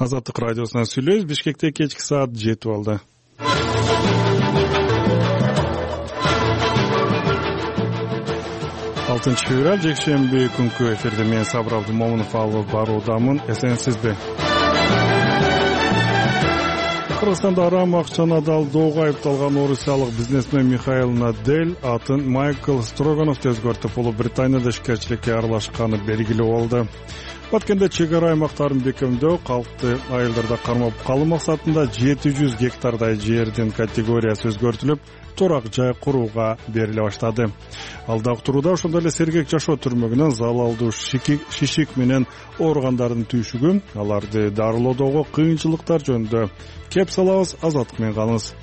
Азаттык радиосунан сүйлөйбүз. Бишкекте кечки саат 7 болду. Алтынчы февраль жекшемби күнкү эфирде мен Сабыр Абдымомунов алып баруудамын. Эсенсизби? Кыргызстанда арам акчаны алдоого айыпталган орусиялык бизнесмен Михаил Надель атын Майкл Строгановду өзгөртүп, Улуу-Британияда ишкерчиликке аралашканы белгилүү болду. Баткенде чек ара аймактарын бекемдөө, калкты айылдарда кармап калуу максатында 700 гектардай жердин категориясы өзгөртүлүп, турак жай курууга бериле баштады. Алдагы турууда ошондой эле сергек жашоо түрмөгүнөн залалдуу шишик менен ооругандардын түйшүгү, аларды дарылоодогу кыйынчылыктар жөнүндө кеп салабыз. Азаттык менен калыңыз.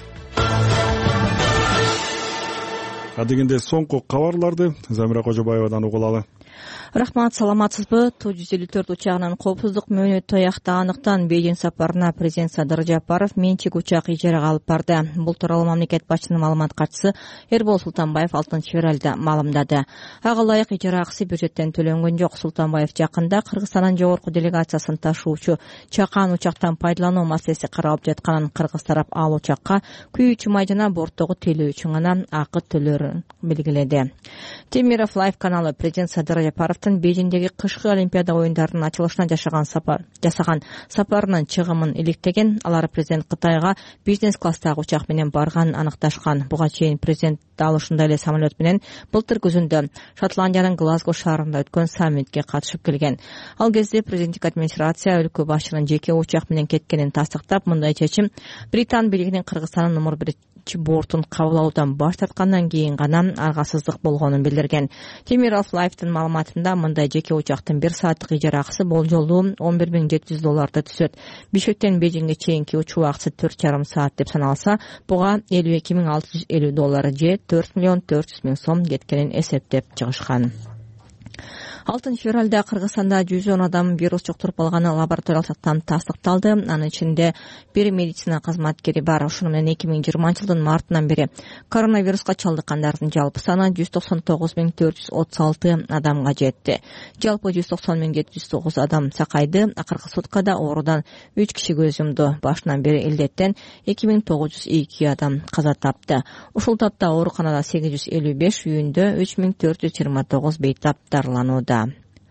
Адегенде соңку кабарларды Замира Кожобаевадан угулалы. Рахмат, саламатсызбы? Ту-154 учагынын коопсуздук мөөнөтү аяктагандыктан Бейжиң сапарына президент Садыр Жапаров менчик учак ижарага алып барды. Бул тууралуу мамлекет башчынын маалымат катчысы Эрбол Султанбаев 6-февралда маалымдады. Ага ылайык ижара акысы бюджеттен төлөнгөн жок. Султанбаев жакында Кыргызстандын жогорку делегациясын ташуучу чакан учактан пайдалануу маселеси каралып жатканын, кыргыз тарап ал учакка күйүүчү май жана борттогу тейлөө үчүн гана акы төлөрүн белгиледи. Темиров Лайф каналы президент Садыр Жапаровдун Бейжиңдеги кышкы Олимпиада оюндарынын ачылышына жасаган сапарынын чыгымын иликтеген. Алар президент Кытайга бизнес класстагы учак менен барганын аныкташкан. Буга чейин президент дал ушундай эле самолет менен былтыр күзүндө Шотландиянын Глазго шаарында өткөн саммитке катышып келген. Ал кезде президенттик администрация өлкө башчынын жеке учак менен кеткенин тастыктап, мындай чечим Британ бийлигинин Кыргызстандын номер 1 бортун кабылуудан баш тарткандан кийин гана аргасыздык болгонун билдирген. Темиров Лайфтын маалыматында мындай жеке учактын 1 сааттык ижара акысы болжолдуу $11,700 түшөт. Бишкектен Бейжиңге чейинки учуу акысы 4,5 саат деп саналса, буга $52,650 же $4,400,000 сом кеткенин эсептеп чыгышкан. 6-февралда Кыргызстанда 110 адам вирус жуктуруп алганы лабораториялык жактан тастыкталды. Анын ичинде бир медицина кызматкери бар. Ошону менен 2020-жылдын мартынан бери коронавируска чалдыккандардын жалпы саны 199,436 адамга жетти. Жалпы 190,709 адам сакайды. Акыркы суткада оорудан 3 киши көз жумду. Башынан бери илдеттен 2902 адам каза тапты. Ушул тапта ооруканада 855, үйүндө 3429 бейтап дарыланууда.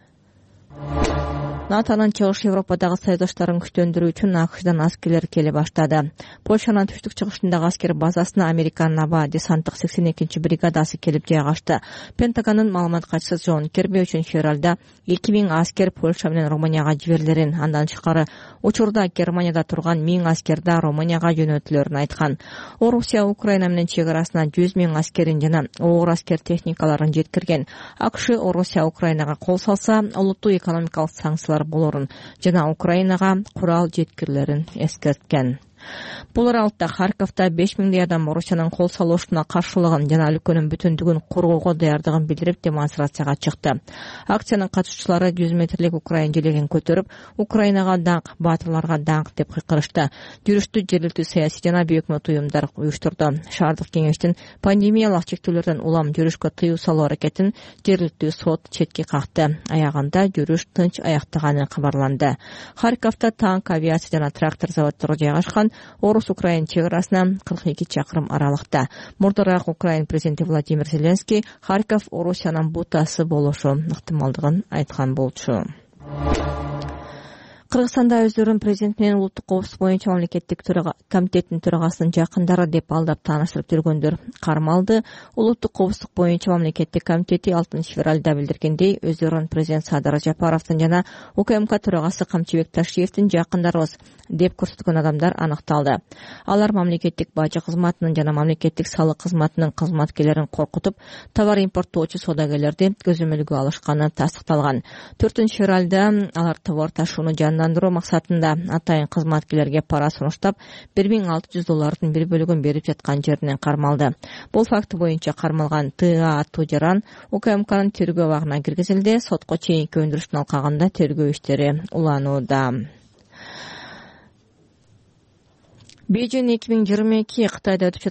НАТОнун Чыгыш Европадагы союздаштарын күчтөндүрүү үчүн АКШдан аскерлер келе баштады. Польшанын түштүк-чыгышындагы аскер базасына Американын аба десанттык 82-бригадасы келип жайгашты. Пентагондун маалымат катчысы Джон Керби 3-февралда 2000 аскер Польша менен Румынияга жиберилерин, андан тышкары учурда Германияда турган 1000 аскер да Румынияга жөнөтүлөрүн айткан. Орусия Украина менен чек арасына 100,000 аскерин жана оор аскер техникаларын жеткирген. АКШ Орусия Украинага кол салса, олуттуу экономикалык санкциялар болорун жана Украинага курал жеткирилерин эскерткен. Бул аралыкта Харьковда 5000 адам Орусиянын кол салуусуна каршылыгын жана өлкөнүн бүтүндүгүн коргоого даярдыгын билдирип демонстрацияга чыкты. Акциянын катышуучулары 100 метрлик Украин желегин көтөрүп, Украинага даңк, баатырларга даңк деп кыйкырышты. Жүрүштү жергиликтүү саясий жана бейөкмөт уюмдар уюштурду. Шаардык кеңештин пандемиялык чектөөлөрдөн улам жүрүшкө тыюу салуу аракетин жергиликтүү сот четке какты. Аягында жүрүш тынч аяктаганы кабарланды. Харьковда танк, авиация жана трактор заводдору жайгашкан. Орус-Украин чек арасына 42 чакырым аралыкта. Мурдараак Украин президенти Владимир Зеленский Харьков Орусиянын бутасы болушу ыктымалдыгын айткан болчу. Кыргызстанда өздөрүн президент менен улуттук коопсуздук боюнча мамлекеттик комитеттин төрагасынын жакындары деп алдап тааныштырып жүргөндөр кармалды. Улуттук коопсуздук боюнча мамлекеттик комитети 6-февралда билдиргендей, өздөрүн президент Садыр Жапаровдун жана УКМК төрагасы Камчыбек Ташиевдин жакындарыбыз деп көрсөткөн адамдар аныкталды. Алар мамлекеттик бажы кызматынын жана мамлекеттик салык кызматынын кызматкерлерин коркутуп, товар импорттоочу саудагерлерди көзөмөлгө алышканы тастыкталган. 4-февралда алар товар ташууну жандандыруу максатында атайын кызматкерлерге пара сунуштап, $1,600 бир бөлүгүн берип жаткан жеринен кармалды. Бул факты боюнча кармалган ТА Тужаран УКМКнын тергөө абагына киргизилди. Сотко чейинки өндүрүштүн алкагында тергөө иштери уланууда. Бейжиң 2022 Кытайда өтүп жаткан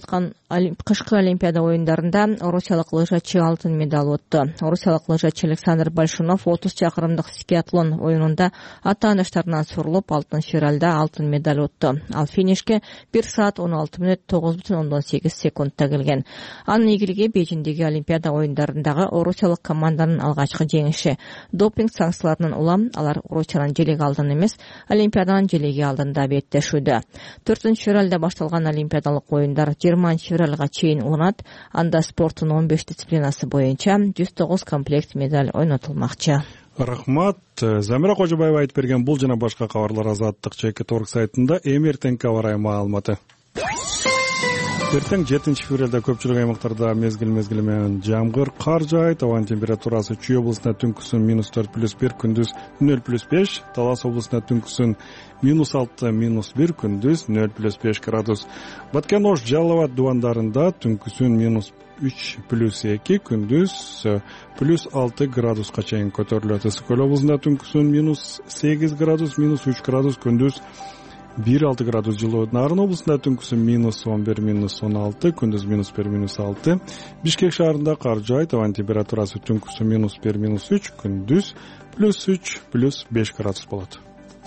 кышкы Олимпиада оюндарында орусиялык лыжачы алтын медаль утты. Орусиялык лыжачы Александр Большунов 30 чакырымдык скиатлон оюнунда ата-анаштарынан сурулуп алтын финалда алтын медаль утты. Ал финишке 1 саат 16 мүнөт 9,8 секундта келген. Анын ийгилиги Бейжиңдеги Олимпиада оюндарындагы орусиялык команданын алгачкы жеңиши. Допинг санкцияларынан улам алар Орусиянын желеги алдын эмес, Олимпиаданын желеги алдында беттешүүдө. 4-февралда башталган Олимпиадалык оюндар 20-февралга чейин уланат. Анда спорттун 15 дисциплинасы боюнча 109 комплект медаль ойнотулмакчы. Рахмат. Замира Кожобаева айтып берген бул жана башка кабарлар Азаттык ЧК.орг сайтында эмертеңке абарай маалыматы. Эртең 7-февралда көпчүлүк аймактарда мезгил менен жамгыр, кар жаайт. Абанын температурасы Чүй облусунда түнкүсүн -4+1, күндүз 0+5, Талас облусунда түнкүсүн -6, -1, күндүз 0+5 градус. Баткен, Ош, Жалал Абад дубандарында түнкүсүн -3+2, күндүз +6 градуска чейин көтөрүлөт. Ысык Көл облусунда түнкүсүн -8 градус, -3 градус, күндүз 1-6 градус жылуу. Нарын облусунда түнкүсүн -11, -16, күндүз -1, -6. Бишкек шаарында кар жаайт. Абанын температурасы түнкүсүн -1, -3, күндүз +3, +5 градус болот.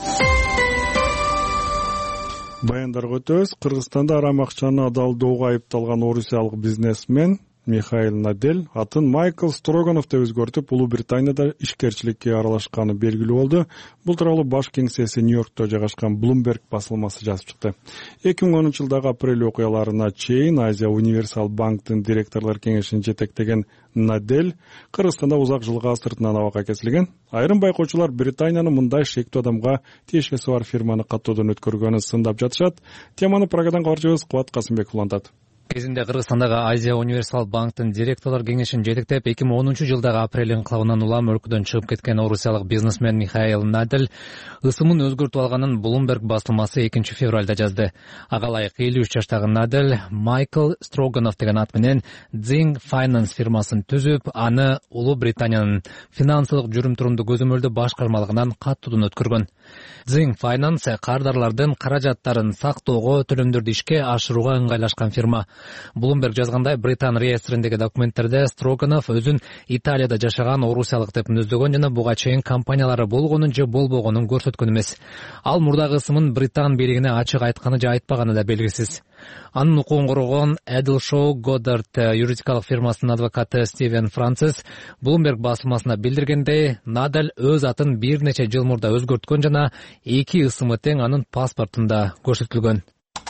Баяндарга өтөбүз. Кыргызстанда арам акчаны адалдоого айыпталган орусиялык бизнесмен Михаил Надель атын Майкл Строганов деп өзгөртүп, Улуу Британияда ишкерчиликке аралашканы белгилүү болду. Бул тууралуу баш кеңсеси Нью-Йоркто жайгашкан Bloomberg басылмасы жазып чыкты. 2010 жылдагы апрель окуяларына чейин Азия Универсал банктын директорлор кеңешин жетектеген Надель Кыргызстанда узак жылга сыртынан абакка кесилген. Айрым байкоочулар Британиянын мындай шектүү адамга тиешеси бар фирманы каттоодон өткөргөнүн сындап жатышат. Теманы Прагадан кабарчыбыз Кубат Касымбеков улантат. Кезинде Кыргызстандагы Азия Универсал банктын директорлор кеңешин жетектеп 2010 жылдагы апрель инкылабынан улам өлкөдөн чыгып кеткен орусиялык бизнесмен Михаил Надель ысымын өзгөртүп алганын Bloomberg басылмасы 2-февралда жазды. Ага ылайык 53 жаштагы Надель Майкл Строганов деген ат менен Zing Finance фирмасын түзүп, аны Улуу Британиянын финансылык жүрүм-турумду көзөмөлдөө башкармалыгынан каттоодон өткөргөн. Zing Finance кардарлардын каражаттарын сактоого, төлөмдөрдү ишке ашырууга ыңгайлашкан фирма. Bloomberg жазгандай, Британ реестриндеги документтерде Строганов өзүн Италияда жашаган орусиялык деп мүнөздөгөн жана буга чейин компаниялары болгонун же болбогонун көрсөткөн эмес. Ал мурдагы ысымын Британ бийлигине ачык айтканы же айтпаганы да белгисиз. Анын укугун коргон Eddleshaw Goddard юридикалык фирмасынын адвокаты Стивен Францис Bloomberg басылмасына билдиргендей, Надель өз атын бир нече жыл мурда өзгөрткөн жана 2 ысымы тең анын паспортунда көрсөтүлгөн.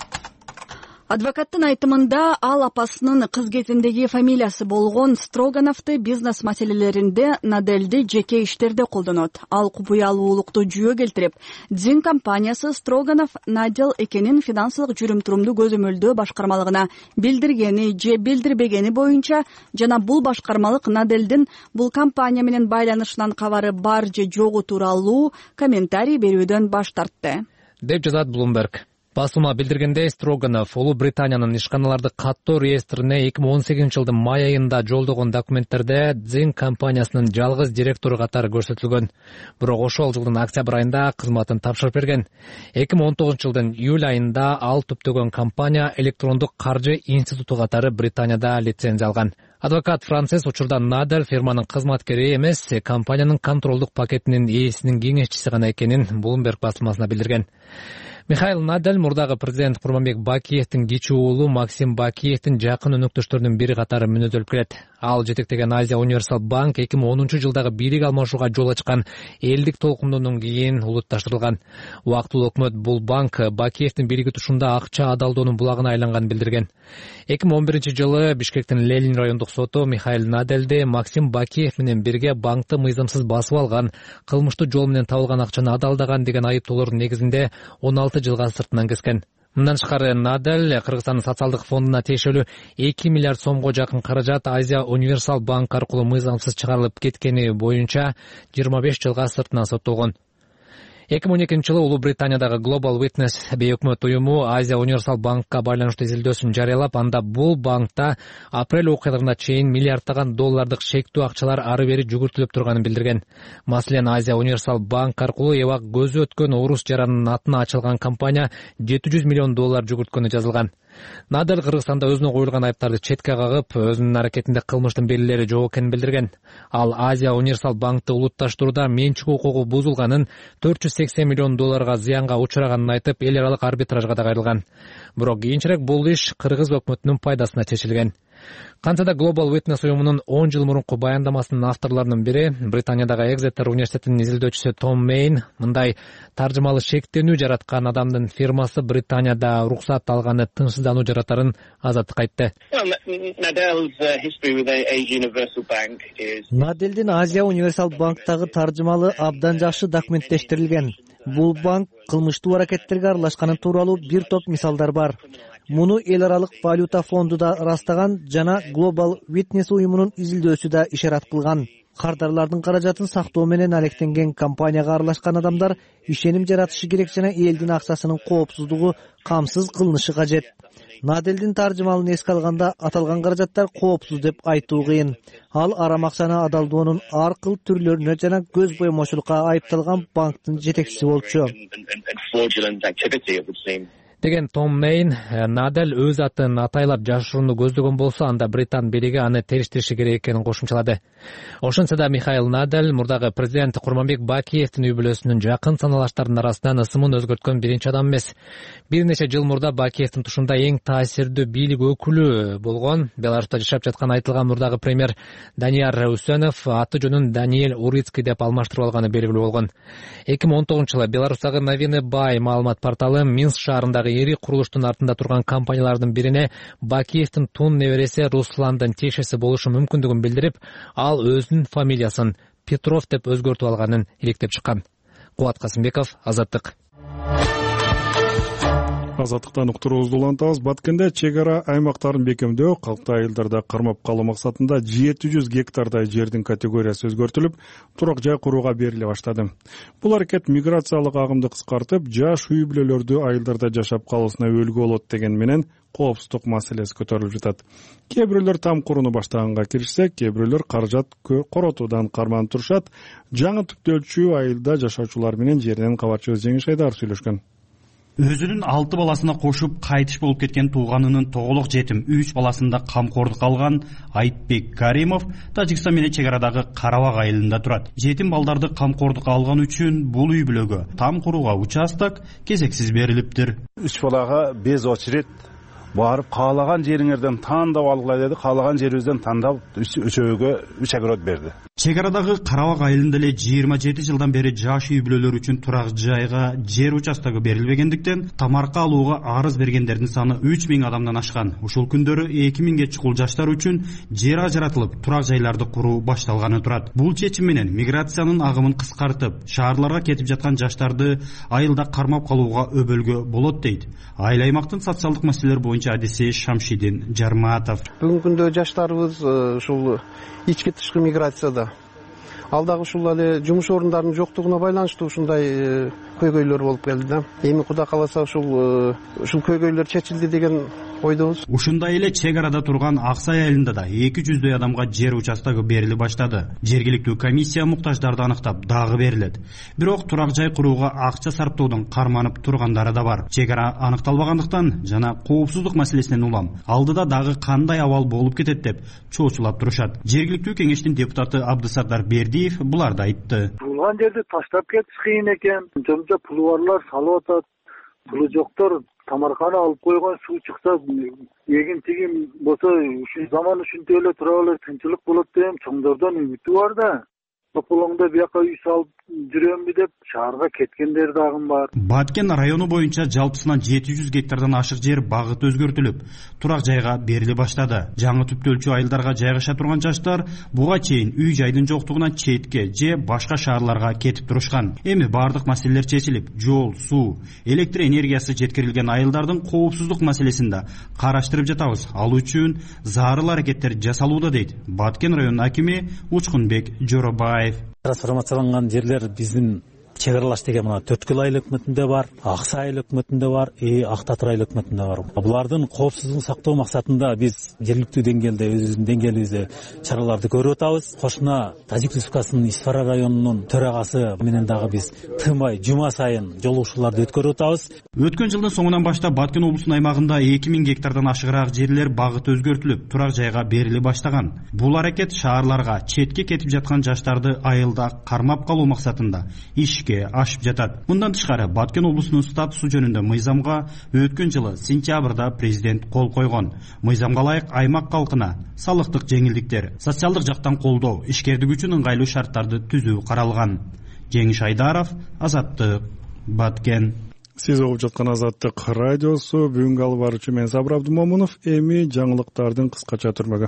Адвокаттын айтымында ал апасынын кыз кезиндеги фамилиясы болгон Строгановду бизнес маселелеринде Надельди жеке иштерде колдонот. Ал купуялуулукту жүйө келтирип, Zing компаниясы Строганов Надель экенин финансылык жүрүм-турумду көзөмөлдөө башкармалыгына билдиргени же билдирбегени боюнча жана бул башкармалык Надельдин бул компания менен байланышынан кабары бар же жогу тууралуу комментарий берүүдөн баш тартты, деп жазат Bloomberg. Басылма билдиргендей, Строганов Улуу Британиянын ишканаларды каттоо реестрине 2018 жылдын май айында жолдогон документтерде Zing компаниясынын жалгыз директору катары көрсөтүлгөн. Бирок ошол жылдын октябрь айында кызматын тапшырып берген. 2019 жылдын июль айында ал түптөгөн компания электрондук каржы институту катары Британияда лицензия алган. Адвокат Францис учурда Надель фирманын кызматкери эмес, компаниянын контролдук пакетинин ээсинин кеңешчиси гана экенин Bloomberg басылмасына билдирген. Михаил Надель мурдагы президент Курманбек Бакиевдин кичүү уулу Максим Бакиевдин жакын өнөктөштөрүнүн бири катары мүнөзөлүп келет. Ал жетектеген Азия Универсал банк 2010 жылдагы бийлик алмашууга жол ачкан элдик толкундоодон кийин улутташтырылган. Убактылуу өкмөт бул банк Бакиевдин бийлиги тушунда акча адалдоонун булагына айланганын билдирген. 2011 жылы Бишкектин Ленин райондук соту Михаил Надельди Максим Бакиев менен бирге банкты мыйзамсыз басып алган, кылмыштуу жол менен табылган акчаны адалдаган деген айыптоолордун негизинде 16 жылга сыртынан кескен. Мындан тышкары Надель Кыргызстандын социалдык фондуна тиешелүү 2 миллиард сомго жакын каражат Азия Универсал банк аркылуу мыйзамсыз чыгарылып кеткени боюнча 25 жылга сыртынан соттолгон. 2012 жылы Улуу Британиядагы Global Witness бейөкмөт уюму Азия Универсал банкка байланыштуу изилдөөсүн жарыялап, анда бул банкта апрель окуяларына чейин миллиарддаган доллардык шектүү акчалар ары бери жүгүртүлүп турганын билдирген. Маселен, Азия Универсал банк аркылуу эбак көзү өткөн орус жаранынын атына ачылган компания $700 миллион жүгүрткөнү жазылган. Надель Кыргызстанда өзүнө коюлган айыптарды четке кагып, өзүнүн аракетинде кылмыштын белгилери жок экенин билдирген. Ал Азия Универсал банкты улутташтурууда менчик укугу бузулганын, $480 миллион зыянга учураганын айтып, эл аралык арбитражга да кайрылган. Бирок кийинчерээк бул иш кыргыз өкмөтүнүн пайдасына чечилген. Кантса да Global Witness уюмунун 10 жыл мурунку баяндамасынын авторлорунун бири, Британиядагы Exeter университетинин изилдөөчүсү Том Мейн, мындай таржымалы шектенүү жараткан адамдын фирмасы Британияда уруксат алганы тынчсыздануу жаратарын азаттыкка айтты. Надельдин Азия Универсал банктагы таржымалы абдан жакшы документтештирилген. Бул банк кылмыштуу аракеттерге аралашканы тууралуу бир топ мисалдар бар. Муну эл аралык валюта фонду да ырастаган жана Global Witness уюмунун изилдөөсү да ишарат кылган. Кардарлардын каражатын сактоо менен алектенген компанияга аралашкан адамдар ишеним жаратышы керек жана элдин акчасынын коопсуздугу камсыз кылынышы кажет. Надельдин таржымалын эске алганда аталган каражаттар коопсуз деп айтуу кыйын. Ал арам акчаны адалдоонун ар кыл түрлөрүнө жана көз боемочулукка айыпталган банктын жетекчиси болчу. Деген Том Мейн, Надель өз атын атайлап жашырууну көздөгөн болсо, анда Британ бийлиги аны териштириши керек экенин кошумчалады. Ошентсе да Михаил Надель мурдагы президент Курманбек Бакиевдин үй бүлөсүнүн жакын саналаштарынын арасынан ысымын өзгөрткөн биринчи адам эмес. Бир нече жыл мурда Бакиевдин тушунда эң таасирдүү бийлик өкүлү болгон Беларуста жашап жаткан айтылган мурдагы премьер Данияр Усенов аты жөнүн Даниэль Урицкий деп алмаштырып алганы белгилүү болгон. 2019-жылы Беларустагы Новины Бай маалымат порталы Минск шаарындагы эри курулуштун артында турган компаниялардын бирине Бакиевдин тун небереси Русландын тиешеси болушу мүмкүндүгүн билдирип, ал өзүнүн фамилиясын Петров деп өзгөртүп алганын иликтеп чыккан. Кубат Касымбеков, Азаттык. Азаттыктан уктуруубузду улантабыз. Баткенде чек ара аймактарын бекемдөө, калкты айылдарда кармап калуу максатында 700 гектардай жердин категориясы өзгөртүлүп, турак жай курууга бериле баштады. Бул аракет миграциялык агымды кыскартып, жаш үй бүлөлөрдү айылдарда жашап калуусуна өөлгү болот деген менен коопсуздук маселеси көтөрүлүп жатат. Кээ бирөөлөр там курууну баштаганга киришсе, кээ бирөөлөр каражат коротуудан карманып турушат. Жаңы түптөлчү айылда жашоочулар менен жерден кабарчыбыз Жеңиш Айдар сүйлөшкөн. Өзүнүн 6 баласына кошуп кайтыш болуп кеткен тууганынын тоголок жетим 3 баласында камкордук алган Айтбек Каримов Тажикстан менен чек арадагы Карабак айылында турат. Жетим балдарды камкордук алган үчүн бул үй бүлөгө там курууга участок кезексиз берилиптир. 3 балага без очередь барып каалаган жериңерден тандап алгыла деди. Каалаган жерибизден тандап үчөөгө 3 огород берди. Чек арадагы Карабак айылында эле 27 жылдан бери жаш үй бүлөлөр үчүн турак жайга жер участогу берилбегендиктен тамарка алууга арыз бергендердин саны 3000 адамдан ашкан. Ушул күндөрү 2000ге чукул жаштар үчүн жер ажыратылып, турак жайларды куруу башталганы турат. Бул чечим менен миграциянын агымын кыскартып, шаарларга кетип жаткан жаштарды айылда кармап калууга өбөлгө болот дейт айыл аймактын социалдык маселелер боюнча адиси Шамшидин Жарматов. Бүгүнкү күндө жаштарыбыз ушул ички тышкы миграцияда ал дагы ушул эле жумуш орундарынын жоктугуна байланыштуу ушундай көйгөйлөр болуп келди да. Эми Кудай кааласа ушул көйгөйлөр чечилди деген ойдобуз. Ушундай эле чек арада турган Аксай айылында да 200дөй адамга жер участогу бериле баштады. Жергиликтүү комиссия муктаждарды аныктап дагы берилет. Бирок турак жай курууга акча сарптоодон карманып тургандары да бар. Чек ара аныкталбагандыктан жана коопсуздук маселесинен улам алдыда дагы кандай абал болуп кетет деп чоочулап турушат. Жергиликтүү кеңештин депутаты Абдысаттар Бердиев буларды айтты. Турган жерди таштап кетиш кыйын экен. Жомжо пулу барлар салып атат. Пулу жоктор тамарканы алып койгон, суу чыкса эгин тигин болсо ушул заман ушинтип эле тура эле тынчылык болот деген чоңдордон үмүтү бар да. Тополоңдо бияка үй салып жүрөмбү деп шаарга кеткендер дагы бар. Баткен району боюнча жалпысынан 700 гектардан ашык жер багыт өзгөртүлүп, турак жайга бериле баштады. Жаңы түптөлчү айылдарга жайгаша турган жаштар буга чейин үй жайдын жоктугунан четке же башка шаарларга кетип турушкан. Эми бардык маселелер чечилип, жол, суу, электр энергиясы жеткирилген айылдардын коопсуздук маселесин да караштырып жатабыз. Ал үчүн зарыл аракеттер жасалууда дейт Баткен районунун акими Учкунбек Жоробаев. Трансформацияланган жерлер биздин чек аралаш деген мына Төрткүл айыл өкмөтүндө бар, Аксы айыл өкмөтүндө бар, Ак Татыр айыл өкмөтүндө бар. Булардын коопсуздугун сактоо максатында биз жергиликтүү деңгээлде өзүбүздүн деңгээлибизде чараларды көрүп атабыз. Кошуна Тажик Республикасынын Исфара районунун төрагасы менен дагы биз тынбай жума сайын жолугушууларды өткөрүп атабыз. Өткөн жылдын соңунан баштап Баткен облусунун аймагында 2000 гектардан ашыгыраак жерлер багыты өзгөртүлүп, турак жайга бериле баштаган. Бул аракет шаарларга четке кетип жаткан жаштарды айылда кармап калуу максатында ишке ашып жатат. Мындан тышкары Баткен облусунун статусу жөнүндө мыйзамга өткөн жылы сентябрда президент кол койгон. Мыйзамга ылайык аймак калкына салыктык жеңилдиктер, социалдык жактан колдоо, ишкердик үчүн ыңгайлуу шарттарды түзүү каралган. Жеңиш Айдаров, Азаттык, Баткен. Сиз угуп жаткан Азаттык радиосу. Бүгүнкү алып баруучу мен Сабыр Абдумомунов. Эми жаңылыктардын кыскача түрмөгү.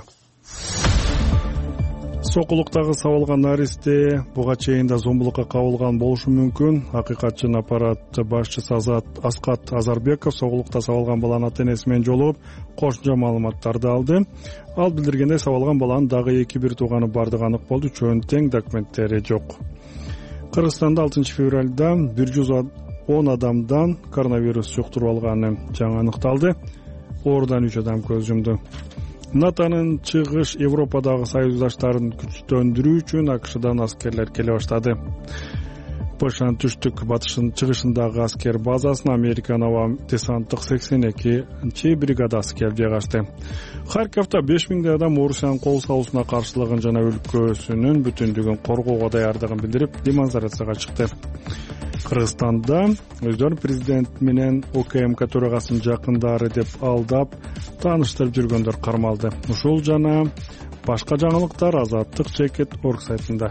Сокулуктагы сабалган наристе буга чейин да зомбулукка кабылган болушу мүмкүн. Акыйкатчын аппарат башчысы Аскат Азарбеков сокулукта сабалган баланын ата-энеси менен жолугуп, кошумча маалыматтарды алды. Ал билдиргендей, сабалган баланын дагы 2-1 тууганы бардыгы анык болду. Үчөөнүн тең документтери жок. Кыргызстанда 6 февралда 110 адамдан коронавирус жуктуруп алганы жаңы аныкталды. Ордан 3 адам көз жумду. НАТОнун чыгыш Европадагы союздаштарын күчтөндүрүү үчүн АКШдан аскерлер келе баштады. Польшанын түштүк батышын чыгышындагы аскер базасына Американын аба десанттык 82-чи бригадасы келип жайгашты. Харьковда 5000 адам Орусиянын кол салуусуна каршылыгын жана өлкөсүнүн бүтүндүгүн коргоого даярдыгын билдирип, демонстрацияга чыкты. Кыргызстанда өздөрүн президент менен ОКМК төрагасын жакындары деп алдап тааныштырып жүргөндөр кармалды. Ушул жана башка жаңылыктар Азаттык Чекет.org сайтында.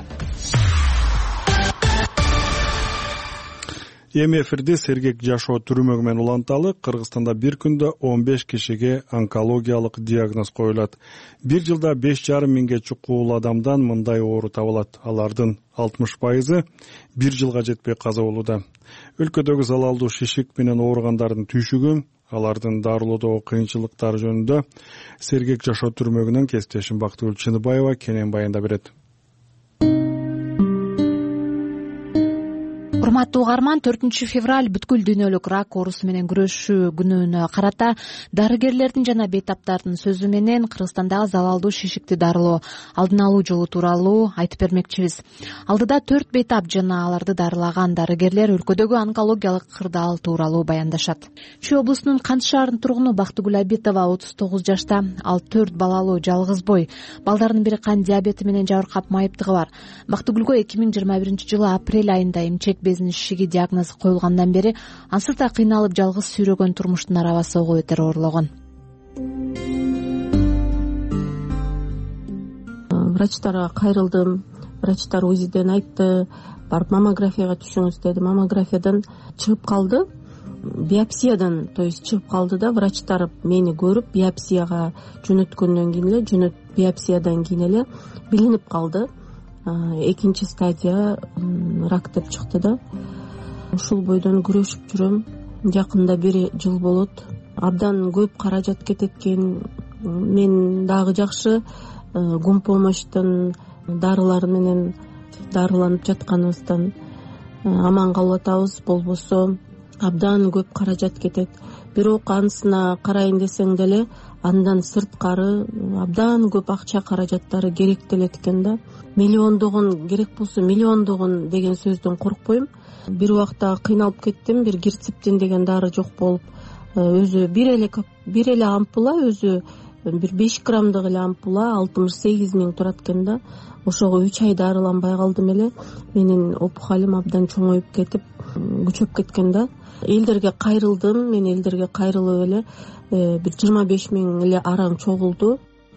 Эми эфирде сергек жашоо түрмөгү менен уланталы. Кыргызстанда бир күндө 15 кишиге онкологиялык диагноз коюлат. Бир жылда 5,5 миңге чукул адамдан мындай оору табылат. Алардын 60% бир жылга жетпей каза болууда. Өлкөдөгү залалдуу шишик менен ооругандардын түйшүгү, алардын дарылоодогу кыйынчылыктары жөнүндө сергек жашоо түрмөгүнөн кесиптешим Бактыгүл Чыныбаева кенен баяндап берет. Урматтуу угарман, 4 февраль бүткүл дүйнөлүк рак оорусу менен күрөшүү күнүнө карата дарыгерлердин жана бейтаптардын сөзү менен Кыргызстандагы залалдуу шишикти дарылоо, алдын алуу жолу тууралуу айтып бермекчибиз. Алдыда 4 бейтап жана аларды дарылаган дарыгерлер өлкөдөгү онкологиялык кырдаал тууралуу баяндашат. Чүй облусунун Кант шаарынын тургуну Бактыгүл Абитова 39 жашта, ал 4 балалуу жалгыз бой. Балдарынын бири кан диабети менен жабыркап майыптыгы бар. Бактыгүлгө 2021 жылы апрель айында эмчек безинин шишиги диагнозу коюлгандан бери ансыз да кыйналып жалгыз сүйрөгөн турмуштун арабасы ого бетер оорлогон. Врачтарга кайрылдым. Врачтар УЗИден айтты, барып маммографияга түшүңүз деди. Маммографиядан чыгып калды. Биопсиядан, то есть чыгып калды да, врачтар мени көрүп биопсияга жөнөткөндөн кийин биопсиядан кийин эле билинип калды. Экинчи стадия рак деп чыкты да. Ушул бойдон күрөшүп жүрөм. Жакында 1 жыл болот. Абдан көп каражат кетет экен. Мен дагы жакшы гумпомощтон дарылар менен дарыланып жатканыбыздан аман калып атабыз. Болбосо абдан көп каражат кетет. Бирок анысына карайын десең деле андан сырткары абдан көп акча каражаттары керек делет экен да. Миллиондогон керек болсо миллиондогон деген сөздөн коркпойм. Бир убакта кыйналып кеттим. Бир герцептин деген дары жок болуп, өзү бир эле ампула, өзү бир 5 граммдык эле ампула 68 миң турат экен да. Ошого 3 ай дарыланбай калдым эле. Менин опухолум абдан чоңоюп кетип, күчөп кеткен да. Элдерге кайрылдым. Мен элдерге кайрылып эле бир 25 миң эле араң чогулду.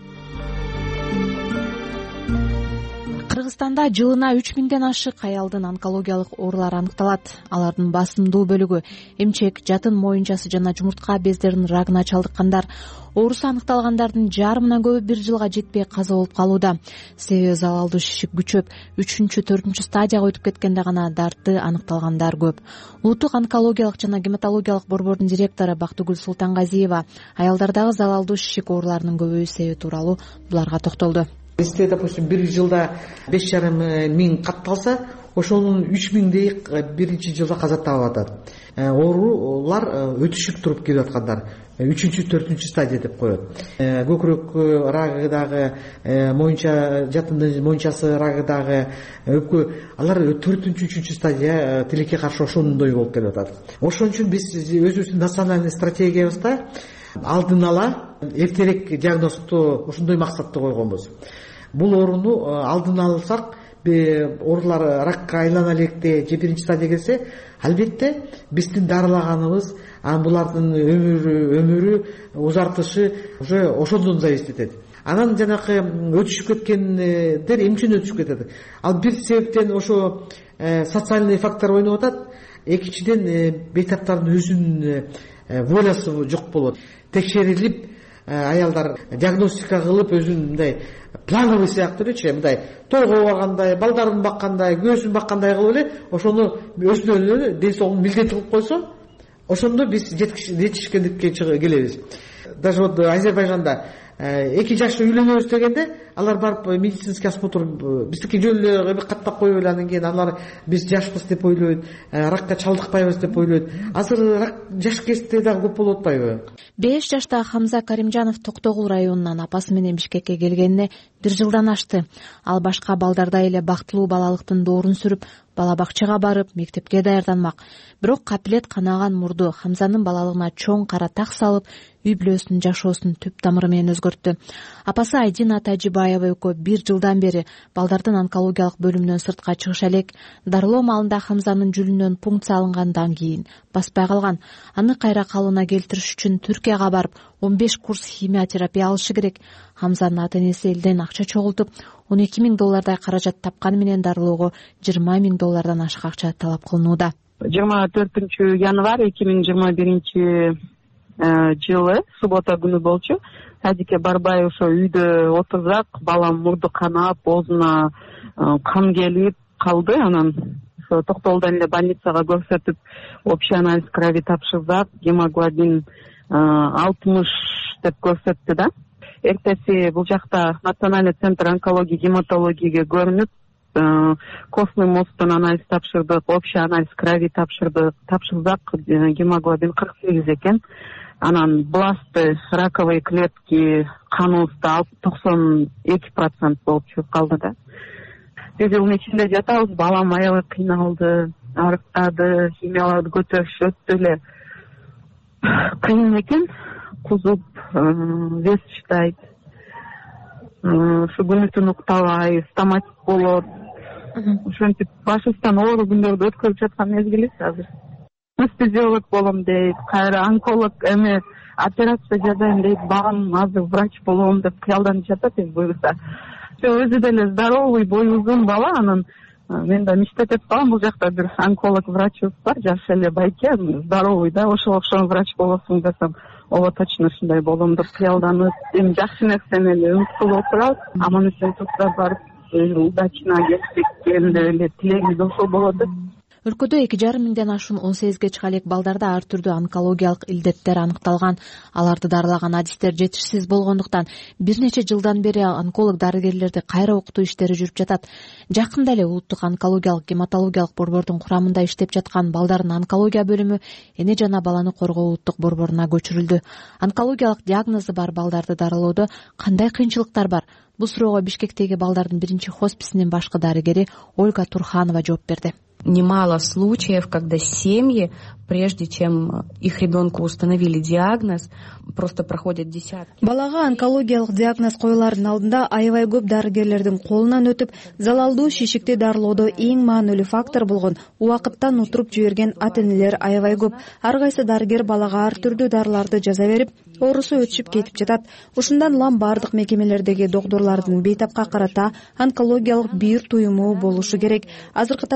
Кыргызстанда жылына 3000ден ашык аялдын онкологиялык оорулары аныкталат. Алардын басымдуу бөлүгү эмчек, жатын моюнчасы жана жумуртка бездеринин рагына чалдыккандар. Оорусу аныкталгандардын жарымынан көбү 1 жылга жетпей каза болуп калууда. Себеби залалдуу шишик күчөп, 3-4 стадияга өтүп кеткенде гана дарты аныкталгандар көп. Улуттук онкологиялык жана гематологиялык борбордун директору Бактыгүл Султангазиева аялдардагы залалдуу шишик ооруларынын көбөйүү себеби тууралуу буларга токтолду. Если, допустим, 1 жылда 5,5 миң катталса, ошонун 3000дей биринчи жылда каза таап атат. Оорулар өтүшүп туруп келип аткандар 3-4 стадия деп коет. Көкүрөк рагы дагы, моюнча жатындын моюнчасы рагы дагы, өпкө, алар 4-3 стадия тилекке каршы ошондой болуп келип атат. Ошон үчүн биз өзүбүздүн национальный стратегиябызда алдын ала эртерээк диагноздоо ушундай максатты койгонбуз. Бул ооруну алдын алсак, оорулар ракка айлана электе же биринчи стадия келсе, албетте биздин дарылаганыбыз булардын өмүрү узартышы уже ошондон зависит этет. Анан жанакы өтүшүп кеткендер эмне үчүн өтүшүп кетет? Ал бир себептен ошо социальный фактор ойноп атат, экинчиден бейтаптардын өзүнүн волясы жок болот. Текшерилип, аялдар диагностика кылып, өзүн мындай плановый сыяктуу элечи, мындай тойго баргандай, балдарын баккандай, күйөөсүн баккандай кылып эле ошону өзүнө ден соолугун милдет кылып койсо, ошондо биз жетишкендикке келебиз. Даже вот Азербайжанда 2 жашта үйлөнөбүз дегенде, алар барып медицинский осмотр биздики жөн эле каттап коюп эле, анан кийин алар биз жашпыз деп ойлойт, ракка чалдыкпайбыз деп ойлойт. Азыр рак жаш кезде дагы көп болуп атпайбы? 5 жаштагы Хамза Каримжанов Токтогул районунан апасы менен Бишкекке келгенине 1 жылдан ашты. Ал башка балдардай эле бактылуу балалыктын доорун сүрүп, бала бакчага барып, мектепке даярданмак. Бирок капилет канаган мурду Хамзанын балалыгына чоң кара так салып, үй бүлөсүнүн жашоосун түп тамыры менен өзгөрттү. Апасы Айдина Тажибаева экөө 1 жылдан бери балдардын онкологиялык бөлүмүнөн сыртка чыгыша элек. Дарылоо маалында Хамзанын жүлүнөн пункция алынгандан кийин баспай калган. Аны кайра калыбына келтириш үчүн Түркияга барып 15 курс химиотерапия алышы керек. Хамзанын ата-энеси элден акча чогултуп, $12,000 каражат тапканы менен дарылоого $20,000 ашык акча талап кылынууда. 24 январь 2021 жылы суббота күнү болчу. Садикке барбай ошо үйдө отурсак, балам мурду канап, оозуна кан келип калды. Анан ошо Токтогулдан эле больницага көрсөтүп, общий анализ крови тапшырсак, гемоглобин 60 деп көрсөттү да. Эртеси бул жакта Национальный центр онкологии гематологияга көрүнүп, костный мозгтон анализ тапшырдык, общий анализ крови тапшырсак, гемоглобин 48 экен. Анан бласты, раковые клетки каныбызда 92% болуп чыгып калды да. Биз унун ичинде жатабыз, балам аябай кыйналды, арыктады, химияларды көтөрүшүп өттү эле. Кыйын экен, кузуп, вес чыдайт. Ушу күнү түнү уктабай, стоматит болот. Ошентип башыбыздан оору күндөрдү өткөрүп жаткан мезгилибиз азыр. Анестезиолог болом дейт, кайра онколог эме операция жасайм дейт, багам азыр врач болом деп кыялданып жатат. Буюрса өзү деле здоровый, бою узун бала, анан мен да мечтать этип калам, бул жакта бир онколог врачыбыз бар, жаш эле байке, здоровый да, ошого окшогон врач болосуң десем, ооба точно ушундай болом деп кыялданып, эми жакшы нерсени эле үмүт кылып отурабыз. Аман эсен турса барып удачно келсек, эми эле тилегибиз ошол болот деп. Өлкөдө 2,5 миңден ашуун 18ге чыга элек балдарда ар түрдүү онкологиялык илдеттер аныкталган. Аларды дарылаган адистер жетишсиз болгондуктан бир нече жылдан бери онколог дарыгерлерди кайра окутуу иштери жүрүп жатат. Жакында эле улуттук онкологиялык гематологиялык борбордун курамында иштеп жаткан балдардын онкология бөлүмү эне жана баланы коргоо улуттук борборуна көчүрүлдү. Онкологиялык диагнозу бар балдарды дарылоодо кандай кыйынчылыктар бар? Бул суроого Бишкектеги балдардын биринчи хосписинин башкы дарыгери Ольга Турханова жооп берди. Немало случаев, когда семьи, прежде чем их ребенку установили диагноз, просто проходят десятки. Балага онкологиялык диагноз коюлардын алдында аябай көп дарыгерлердин колунан өтүп, залалдуу шишикти дарылоодо эң маанилүү фактор болгон убакыттан утуруп жиберген ата-энелер аябай көп. Ар кайсы дарыгер балага ар түрдүү дарыларды жаза берип, оорусу өтүшүп кетип жатат. Ушундан улам бардык мекемелердеги доктурлардын бейтапка карата онкологиялык бир туюму болушу керек. Азыркы тапта тилекке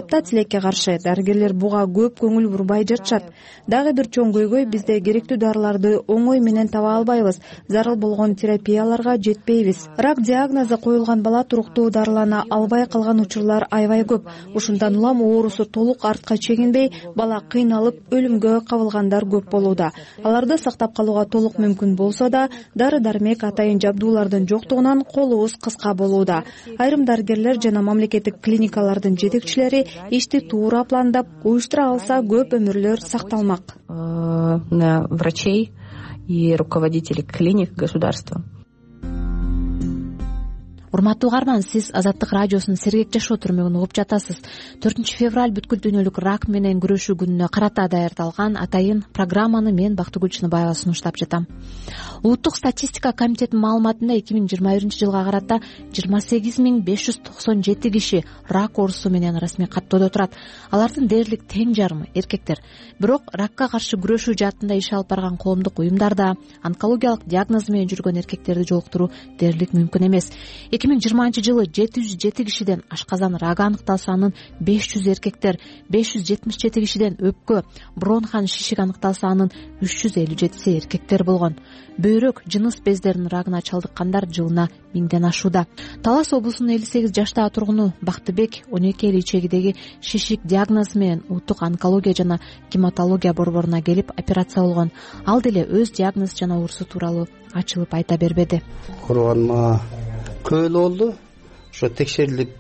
кесепетчиликке каршы дарыгерлер буга көп көңүл бурбай жатышат. Дагы бир чоң көйгөй бизде керектүү дарыларды оңой менен таба албайбыз, зарыл болгон терапияларга жетпейбиз. Рак диагнозу коюлган бала туруктуу дарылана албай калган учурлар аябай көп. Ушундан улам оорусу толук артка чегинбей, бала кыйналып өлүмгө кабылгандар көп болууда. Аларды сактап калууга толук мүмкүн болсо да, дары-дармек атайын жабдуулардын жоктугунан колубуз кыска болууда. Айрым дарыгерлер жана мамлекеттик клиникалардын жетекчилери ишти туура пландап, уюштура алса көп өмүрлөр сакталмак. Врачей и руководителей клиник государства. Урматтуу угарман, сиз Азаттык радиосунун Сергек жашоо түрмөгүн угуп жатасыз. 4 февраль бүткүл дүйнөлүк рак менен күрөшүү күнүнө карата даярдалган атайын программаны мен Бактыгүл Чыныбаева сунуштап жатам. Улуттук статистика комитетинин маалыматында 2021-жылга карата 28597 киши рак оорусу менен расмий каттоодо турат. Алардын дээрлик тең жарымы эркектер. Бирок ракка каршы күрөшүү жаатында иш алып барган коомдук уюмдарда онкологиялык диагноз менен жүргөн эркектерди жолуктуруу дээрлик мүмкүн эмес. 2020-жылы 707 кишиден ашказан рагы аныкталса, анын 500 эркектер, 577 кишиден өпкө, бронхан шишик аныкталса, анын 357 эркектер болгон. Бөйрөк, жыныс бездеринин рагына чалдыккандар жылына 1000ден ашууда. Талас облусунун 58 жаштагы тургуну Бактыбек 12 эл ичегидеги шишик диагнозу менен улуттук онкология жана гематология борборуна келип операция болгон. Ал деле өз диагнозу жана оорусу тууралуу ачылып айта бербеди. Курганма көп эл болду. Ошо текшерилип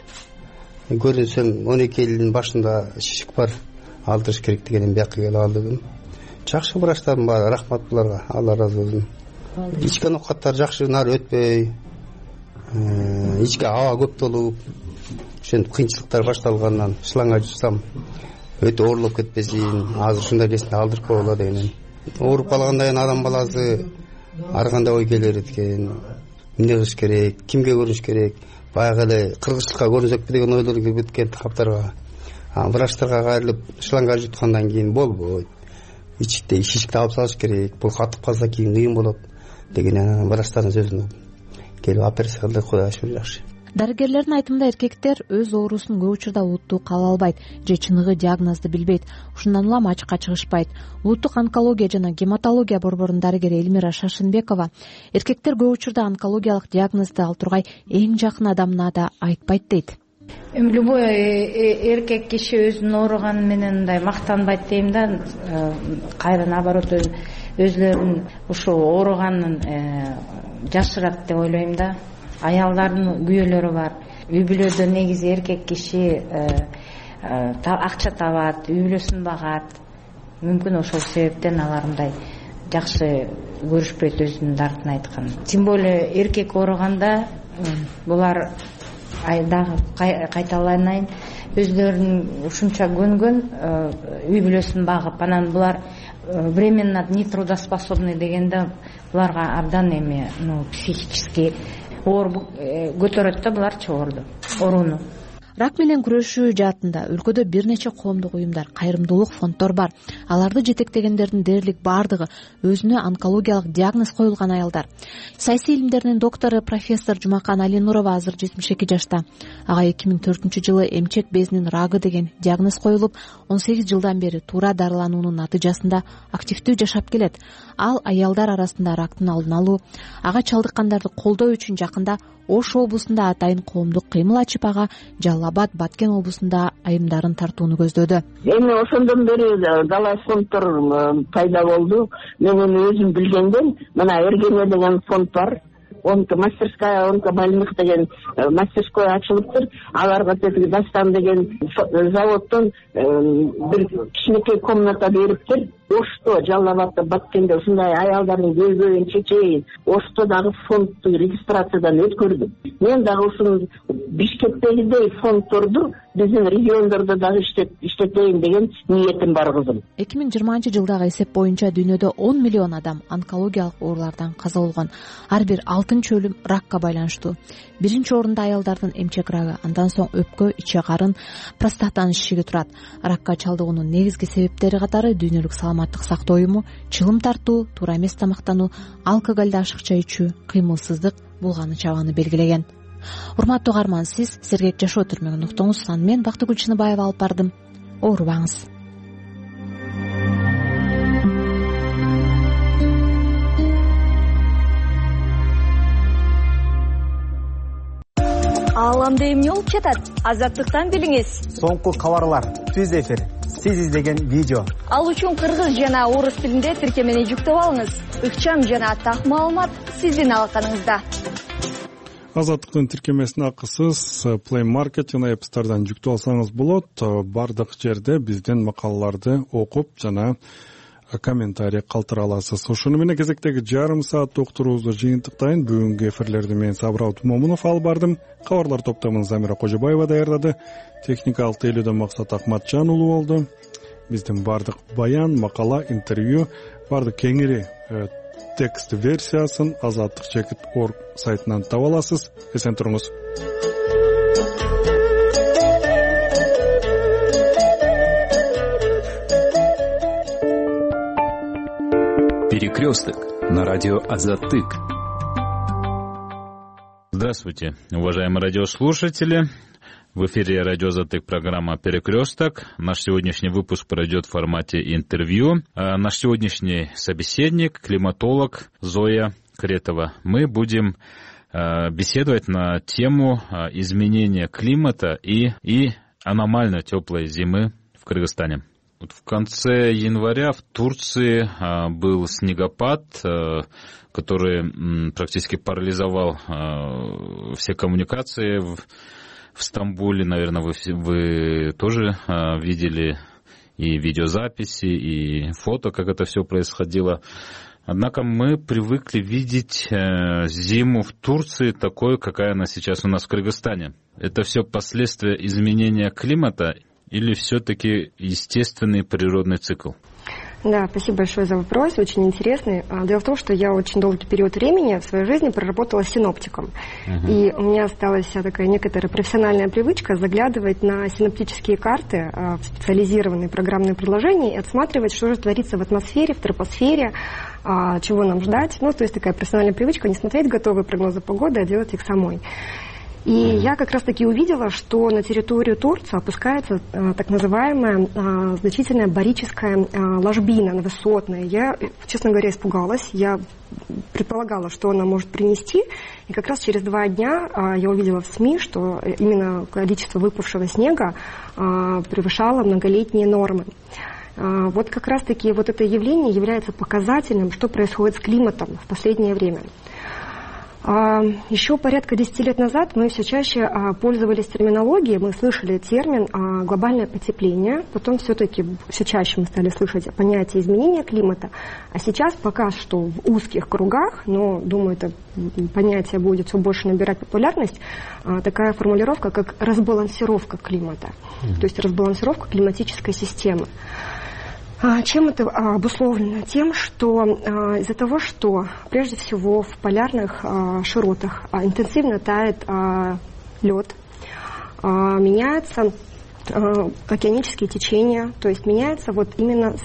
көрүнсөм 12 элдин башында шишик бар, алдырыш керек деген бияка келип алдым. Жакшы врачтарым бар, рахмат буларга, Алла разы болсун. Ичкен оокаттар жакшы нары өтпөй, ичке аба көп толуп, ошентип кыйынчылыктар башталгандан шланга жусам өтө оорлоп кетпесин, азыр ушундай нерсени алдырып койгула деген. Ооруп калгандан кийин адам баласы ар кандай ой келер экен. Эмне кылыш керек, кимге көрүнүш керек, баягы эле кыргызчылыкка көрүнсөкпү деген ойлор келип кеткен таптарга. Врачтарга кайрылып шланга жуткандан кийин болбойт. Ичикте шишикти алып салыш керек, бул катып калса кийин кыйын болот деген врачтардын сөзүн келип операция кылдырып коюшу жакшы. Дарыгерлердин айтымында эркектер өз оорусун көп учурда улуттуу кала албайт же чыныгы диагнозду билбейт. Ушундан улам ачыкка чыгышпайт. Улуттук онкология жана гематология борборунун дарыгери Элмира Шашынбекова эркектер көп учурда онкологиялык диагнозду ал тургай эң жакын адамына да айтпайт дейт. Любой эркек киши өзүнүн ооруганы менен мындай мактанбайт дейм да, кайра наоборот өзлөрүнүн ушул ооруганын жашырат деп ойлойм да. Аялдардын күйөөлөрү бар. Үй бүлөдө негизи эркек киши акча табат, үй бүлөсүн багат. Мүмкүн ошол себептен алар мындай жакшы көрүшпөйт өзүнүн дартын айткан. Тем более эркек ооруганда булар дагы кайталанайын, өзлөрүнүн ушунча көнгөн үй бүлөсүн багып, анан булар временно нетрудоспособный дегенде буларга абдан эми психический оор көтөрөт да буларчы ооруну. Рак менен күрөшүү жаатында өлкөдө бир нече коомдук уюмдар, кайрымдуулук фонддор бар. Аларды жетектегендердин дээрлик бардыгы өзүнө онкологиялык диагноз коюлган аялдар. Саясий илимдеринин доктору профессор Жумакан Алинурова азыр 72 жашта. Ага 2004-жылы эмчек безинин рагы деген диагноз коюлуп, 18 жылдан бери туура дарылануунун натыйжасында активдүү жашап келет. Ал аялдар арасында рактын алдын алуу, ага чалдыккандарды колдоо үчүн жакында Ош облусунда атайын коомдук кыймыл ачып, ага Жалал Абад, Баткен облусунда айымдарын тартууну көздөдү. Эми ошондон бери дала фонддор пайда болду. Мен өзүм билгенден мына Эргене деген фонд бар. Мастерская онкобольных деген мастерской ачылыптыр. Аларга тетиги Дастан деген заводдон бир кичинекей комната бериптир. Ошто, Жалал Абадта, Баткенде ушундай аялдардын көйгөйүн чечейин. Ошто дагы фондду регистрациядан өткөрдүм. Мен дагы ушул Бишкектегидей фонддорду биздин региондордо дагы иштетейин деген ниетим бар кызым. 2020-жылдагы эсеп боюнча дүйнөдө 10 миллион адам онкологиялык оорулардан каза болгон. Ар бир 6-чы өлүм ракка байланыштуу. Биринчи орунда аялдардын эмчек рагы, андан соң өпкө, иче карын, простатанын шишиги турат. Ракка чалдыгуунун негизги себептери катары дүйнөлүк саламаттык сактоо уюму чылым тартуу, туура эмес тамактануу, алкоголду ашыкча ичүү, кыймылсыздык булганы чабаны белгилеген. урматтуу угарман, сиз сергек жашоо түрмөгүн уктуңуз. Аны мен Бактыгүл Чыныбаева алып бардым. Оорубаңыз. Ааламда эмне болуп жатат? Азаттыктан билиңиз. Соңку кабарлар, түз эфир, сиз издеген видео. Ал үчүн кыргыз жана орус тилинде тиркемени жүктөп алыңыз. Ыкчам жана так маалымат сиздин алаканыңызда. Азаттыктын тиркемесин акысыз Play Market жана App Store'дан жүктөп алсаңыз болот. Бардык жерде биздин макалаларды окуп жана комментарий калтыра аласыз. Ошону менен кезектеги жарым саат уктуруубузду жыйынтыктайын. Бүгүнкү эфирлерди мен Сабыр Алтынмомунов алып бардым. Кабарлар топтомун Замира Кожобаева даярдады. Техникалык тейлөөдөн Максат Акматжан уулу болду. Биздин бардык баян, макала, интервью, бардык кеңири текст версиясын azattik.org сайтынан таба аласыз. Эсен туруңуз. Перекресток на радио Азаттык. Здравствуйте, уважаемые радиослушатели. В эфире радио Азаттык, программа «Перекресток». Наш сегодняшний выпуск пройдет в формате интервью. Наш сегодняшний собеседник, климатолог Зоя Кретова. Мы будем беседовать на тему изменения климата и аномально теплой зимы в Кыргызстане. В конце января в Турции был снегопад, который практически парализовал все коммуникации в Стамбуле. Наверное, вы тоже видели и видеозаписи, и фото, как это все происходило. Однако мы привыкли видеть зиму в Турции такой, какая она сейчас у нас в Кыргызстане. Это все последствия изменения климата или все-таки естественный природный цикл? Да, спасибо большое за вопрос, очень интересный. Дело в том, что я очень долгий период времени в своей жизни проработала синоптиком. И у меня осталась такая некоторая профессиональная привычка заглядывать на синоптические карты в специализированные программные приложения и отсматривать, что же творится в атмосфере, в тропосфере, чего нам ждать. Ну, то есть такая профессиональная привычка не смотреть готовые прогнозы погоды, а делать их самой. И я как раз-таки увидела, что на территорию Турции опускается так называемая значительная барическая ложбина высотная. Я, честно говоря, испугалась. Я предполагала, что она может принести. И как раз через 2 дня я увидела в СМИ, что именно количество выпавшего снега превышало многолетние нормы. Вот как раз-таки вот это явление является показательным, что происходит с климатом в последнее время. Еще порядка 10 лет назад мы все чаще пользовались терминологией, мы слышали термин глобальное потепление, потом все-таки все чаще мы стали слышать понятие изменения климата, а сейчас пока что в узких кругах, но, думаю, это понятие будет все больше набирать популярность, такая формулировка, как разбалансировка климата, то есть разбалансировка климатической системы. Чем это обусловлено? Тем, что из-за того, что прежде всего в полярных широтах интенсивно тает лед, меняются океанические течения, то есть меняется вот именно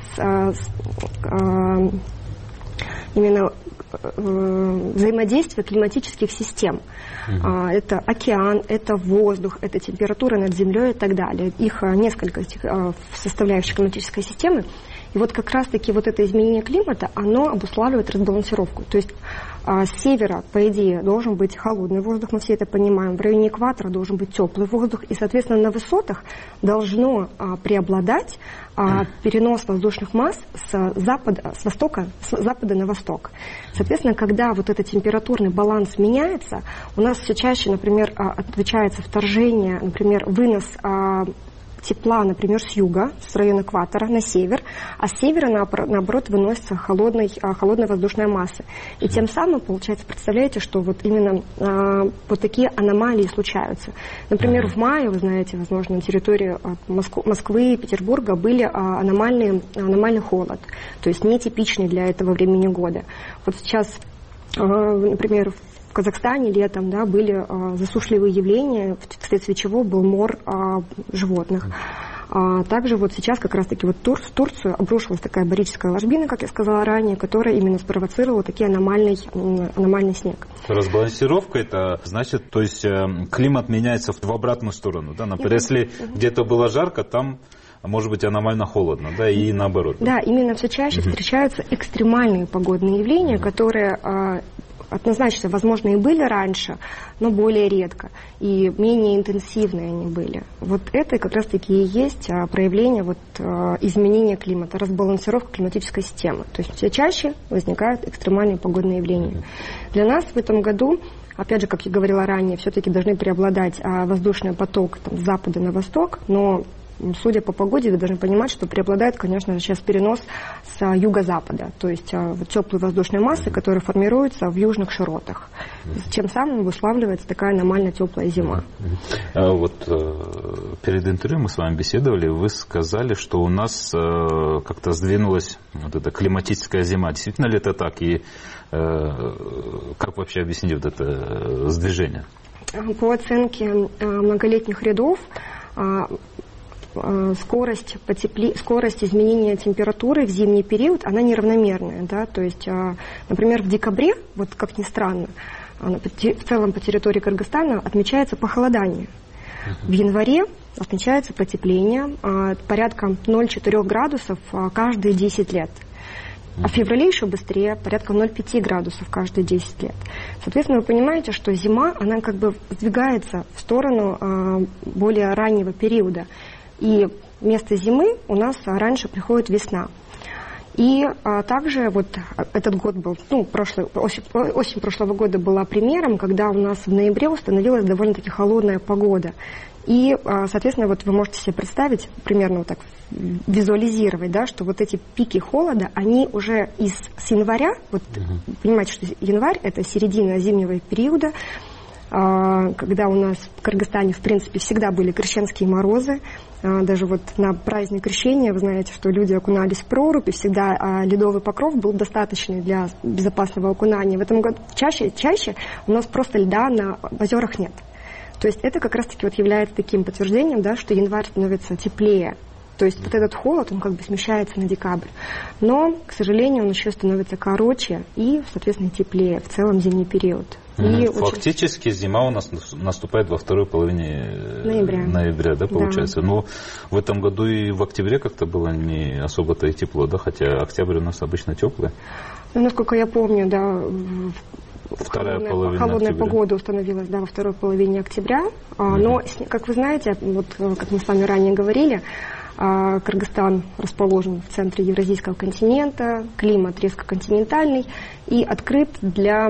взаимодействие климатических систем. Это океан, это воздух, это температура над землей и так далее. Их несколько составляющих климатической системы. И вот как раз-таки вот это изменение климата, оно обуславливает разбалансировку. То есть с севера, по идее, должен быть холодный воздух, мы все это понимаем. В районе экватора должен быть теплый воздух. И, соответственно, на высотах должно преобладать перенос воздушных масс с запада на восток. Соответственно, когда вот этот температурный баланс меняется, у нас все чаще, например, отмечается вторжение, например, вынос тепла, например, с юга, с района экватора на север, а с севера, наоборот, выносится холодная воздушная масса. И тем самым, получается, представляете, что вот именно вот такие аномалии случаются. Например, в мае, вы знаете, возможно, на территории Москвы и Петербурга были аномальный холод, то есть нетипичный для этого времени года. Вот сейчас, например, в Казахстане летом, были засушливые явления, вследствие чего был мор животных. Также вот сейчас как раз-таки вот в Турцию обрушилась такая барическая ложбина, как я сказала ранее, которая именно спровоцировала такой аномальный снег. Разбалансировка это значит, то есть климат меняется в обратную сторону, да? Например, если где-то было жарко, там может быть аномально холодно, да, и наоборот. Да, именно все чаще встречаются экстремальные погодные явления, которые однозначно, возможно, и были раньше, но более редко и менее интенсивные они были. Вот это как раз-таки и есть проявление изменения климата, разбалансировка климатической системы. То есть все чаще возникают экстремальные погодные явления. Для нас в этом году, опять же, как я говорила ранее, все-таки должны преобладать воздушный поток с запада на восток, но судя по погоде, вы должны понимать, что преобладает, конечно же, сейчас перенос с юго-запада, то есть теплые воздушные массы, которые формируются в южных широтах, чем самым выславливается такая аномально теплая зима. Вот перед интервью мы с вами беседовали, вы сказали, что у нас как-то сдвинулась вот эта климатическая зима. Действительно ли это так? И как вообще объяснить вот это сдвижение? По оценке многолетних рядов, скорость изменения температуры в зимний период, она неравномерная. Да? То есть, например, в декабре, вот как ни странно, в целом по территории Кыргызстана отмечается похолодание. В январе отмечается потепление порядка 0,4 градусов каждые 10 лет. А в феврале еще быстрее, порядка 0,5 градусов каждые 10 лет. Соответственно, вы понимаете, что зима, она как бы сдвигается в сторону более раннего периода. И вместо зимы у нас раньше приходит весна. И также вот этот год был, осень прошлого года была примером, когда у нас в ноябре установилась довольно-таки холодная погода. И, соответственно, вот вы можете себе представить, примерно вот так визуализировать, да, что вот эти пики холода, они уже с января, вот понимаете, что январь – это середина зимнего периода, когда у нас в Кыргызстане, в принципе, всегда были крещенские морозы. Даже вот на праздник Крещения, вы знаете, что люди окунались в прорубь, и всегда ледовый покров был достаточный для безопасного окунания. В этом году чаще у нас просто льда на озерах нет. То есть это как раз-таки вот является таким подтверждением, да, что январь становится теплее. То есть вот этот холод, он как бы смещается на декабрь. Но, к сожалению, он еще становится короче и, соответственно, теплее в целом зимний период. Фактически зима у нас наступает во второй половине ноября, да, получается. Да. Но в этом году и в октябре как-то было не особо-то и тепло, да, хотя октябрь у нас обычно теплый. Ну, насколько я помню, да, холодная погода установилась, да, во второй половине октября. Но, как вы знаете, вот как мы с вами ранее говорили, Кыргызстан расположен в центре Евразийского континента, климат резко континентальный и открыт для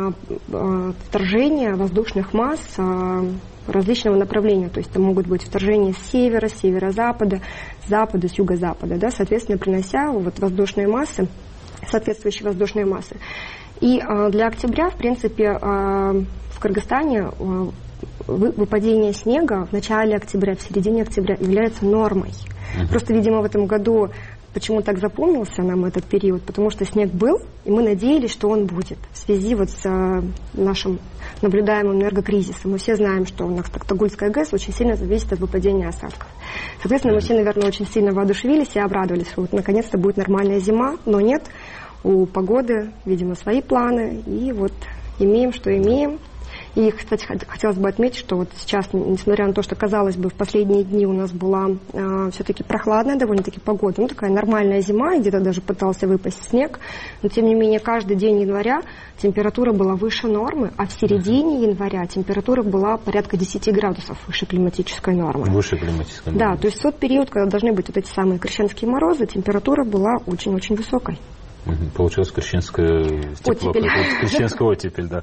вторжения воздушных масс различного направления. То есть это могут быть вторжения с севера, с северо-запада, с запада, с юго-запада, да, соответственно, принося вот соответствующие воздушные массы. И для октября, в принципе, в Кыргызстане выпадение снега в начале октября, в середине октября является нормой. Просто, видимо, в этом году почему так запомнился нам этот период, потому что снег был, и мы надеялись, что он будет в связи вот с нашим наблюдаемым энергокризисом. Мы все знаем, что у нас Токтагульская ГЭС очень сильно зависит от выпадения осадков. Соответственно, мы все, наверное, очень сильно воодушевились и обрадовались, что вот наконец-то будет нормальная зима, но нет, у погоды, видимо, свои планы, и вот имеем, что имеем. И, кстати, хотелось бы отметить, что вот сейчас, несмотря на то, что, казалось бы, в последние дни у нас была все-таки прохладная довольно-таки погода, такая нормальная зима, где-то даже пытался выпасть снег, но, тем не менее, каждый день января температура была выше нормы, а в середине января температура была порядка 10 градусов выше климатической нормы. Выше климатической нормы. Да, то есть в тот период, когда должны быть вот эти самые крещенские морозы, температура была очень-очень высокой. Получилась крещенская оттепель, да.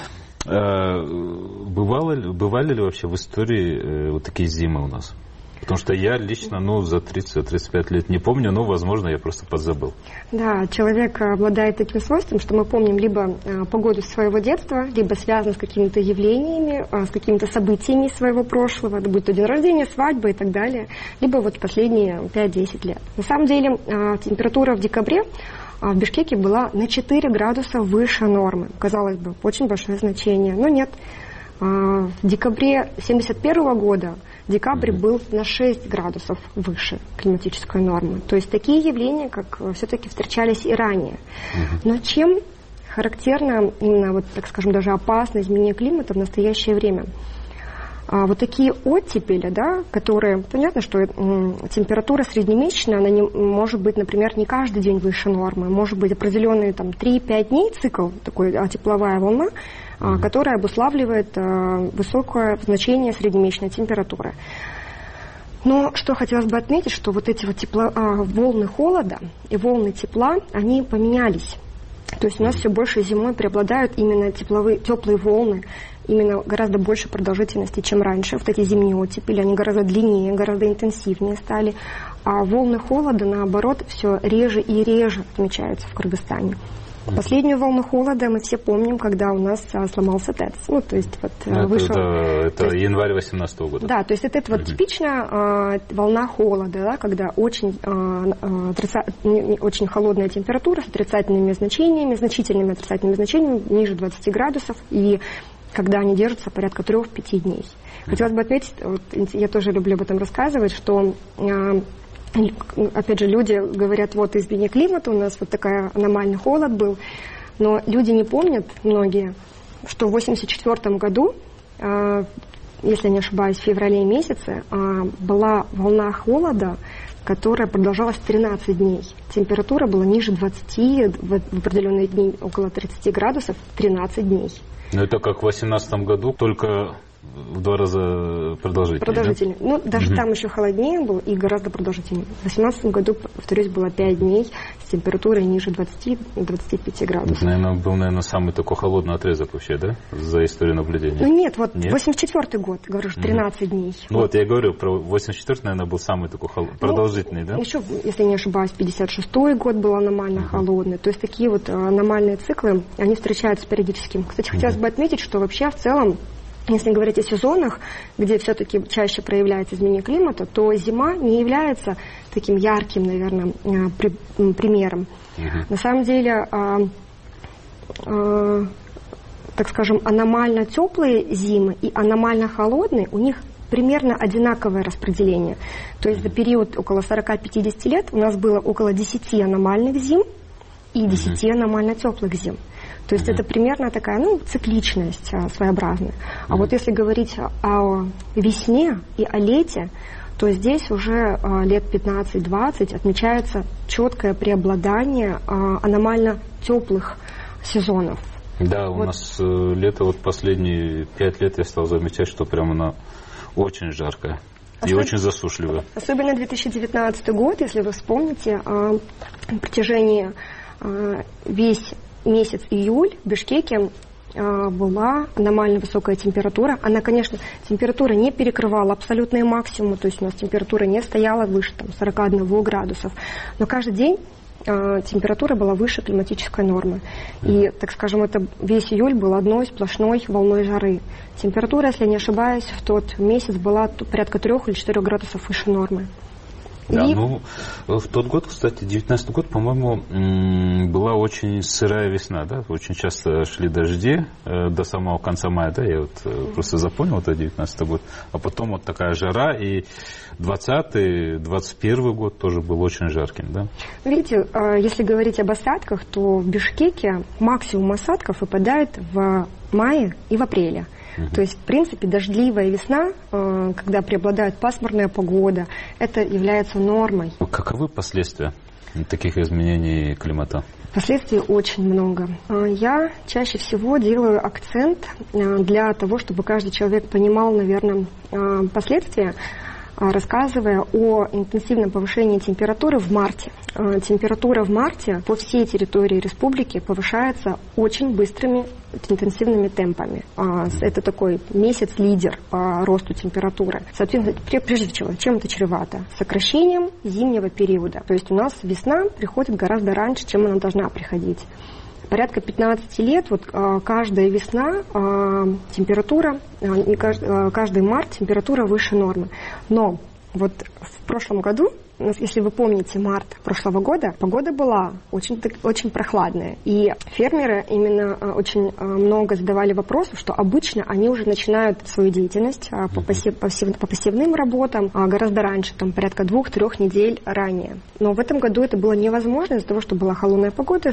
Бывали ли вообще в истории вот такие зимы у нас? Потому что я лично, за 30-35 лет не помню, но, возможно, я просто подзабыл. Да, человек обладает таким свойством, что мы помним либо погоду своего детства, либо связано с какими-то явлениями, с какими-то событиями своего прошлого, будь то день рождения, свадьба и так далее, либо вот последние 5-10 лет. На самом деле температура в декабре в Бишкеке была на 4 градуса выше нормы. Казалось бы, очень большое значение, но нет. В декабре 1971 года декабрь был на 6 градусов выше климатической нормы. То есть такие явления, как все-таки встречались и ранее. Но чем характерна именно, вот, так скажем, даже опасное изменение климата в настоящее время? Вот такие оттепели, да, которые, понятно, что температура среднемесячная, она не, может быть, например, не каждый день выше нормы, может быть определенные там 3-5 дней цикл, такой тепловая волна, которая обуславливает высокое значение среднемесячной температуры. Но что хотелось бы отметить, что вот эти вот волны холода и волны тепла, они поменялись. То есть у нас все больше зимой преобладают именно теплые волны, именно гораздо больше продолжительности, чем раньше. Вот эти зимние оттепели, они гораздо длиннее, гораздо интенсивнее стали. А волны холода, наоборот, все реже и реже отмечаются в Кыргызстане. Последнюю волну холода мы все помним, когда у нас сломался ТЭЦ. Ну, то есть вот вышел... Это январь 2018 года. Да, то есть это вот типичная волна холода, да, когда очень холодная температура с отрицательными значениями, значительными отрицательными значениями, ниже 20 градусов, и когда они держатся порядка 3-5 дней. Хотелось бы отметить, вот, я тоже люблю об этом рассказывать, что... Опять же, люди говорят, вот изменение климата, у нас вот такой аномальный холод был, но люди не помнят, многие, что в 1984 году, если не ошибаюсь, в феврале месяце, была волна холода, которая продолжалась 13 дней. Температура была ниже 20, в определенные дни около 30 градусов, 13 дней. Но это как в 2018 году, только... в 2 раза продолжительнее. Да? Ну, даже там еще холоднее было и гораздо продолжительнее. В 2018 году, повторюсь, было 5 дней с температурой ниже 20-25 градусов. Это, был, самый такой холодный отрезок вообще, да? За историю наблюдения. Ну нет, вот 84 год, говорю, 13 дней. Ну вот я говорю, про 84, наверное, был самый такой продолжительный, да? Еще, если не ошибаюсь, 56 год был аномально холодный. То есть такие вот аномальные циклы, они встречаются периодически. Кстати, хотелось бы отметить, что вообще в целом, если говорить о сезонах, где все-таки чаще проявляется изменение климата, то зима не является таким ярким, наверное, примером. На самом деле, так скажем, аномально теплые зимы и аномально холодные, у них примерно одинаковое распределение. То есть за период около 40-50 лет у нас было около 10 аномальных зим и 10 аномально теплых зим. То есть это примерно такая, цикличность своеобразная. А вот если говорить о весне и о лете, то здесь уже лет 15-20 отмечается четкое преобладание аномально теплых сезонов. Да, у нас лето, вот последние 5 лет я стал замечать, что прямо оно очень жаркое и очень засушливое. Особенно 2019 год, если вы вспомните, на протяжении весь месяц июль в Бишкеке была аномально высокая температура. Она, конечно, температура не перекрывала абсолютный максимум, то есть у нас температура не стояла выше 41 градусов, но каждый день температура была выше климатической нормы. И, так скажем, это весь июль был одной сплошной волной жары. Температура, если не ошибаюсь, в тот месяц была порядка 3 или 4 градусов выше нормы. Да, в тот год, кстати, 19-й год, по-моему, была очень сырая весна, да, очень часто шли дожди до самого конца мая, да, я вот просто запомнил это 19-й год, а потом вот такая жара, и 20-й, 21-й год тоже был очень жарким, да. Видите, если говорить об осадках, то в Бишкеке максимум осадков выпадает в мае и в апреле. То есть, в принципе, дождливая весна, когда преобладает пасмурная погода, это является нормой. Каковы последствия таких изменений климата? Последствий очень много. Я чаще всего делаю акцент для того, чтобы каждый человек понимал, наверное, последствия, рассказывая о интенсивном повышении температуры в марте. Температура в марте по всей территории республики повышается очень быстрыми интенсивными темпами. Это такой месяц-лидер по росту температуры. Соответственно, прежде всего, чем это чревато? Сокращением зимнего периода. То есть у нас весна приходит гораздо раньше, чем она должна приходить. Порядка 15 лет, вот каждая весна температура, каждый март температура выше нормы. Но вот в прошлом году если вы помните март прошлого года, погода была очень прохладная. И фермеры именно очень много задавали вопросов, что обычно они уже начинают свою деятельность по пассивным работам гораздо раньше, там порядка 2-3 недель ранее. Но в этом году это было невозможно из-за того, что была холодная погода,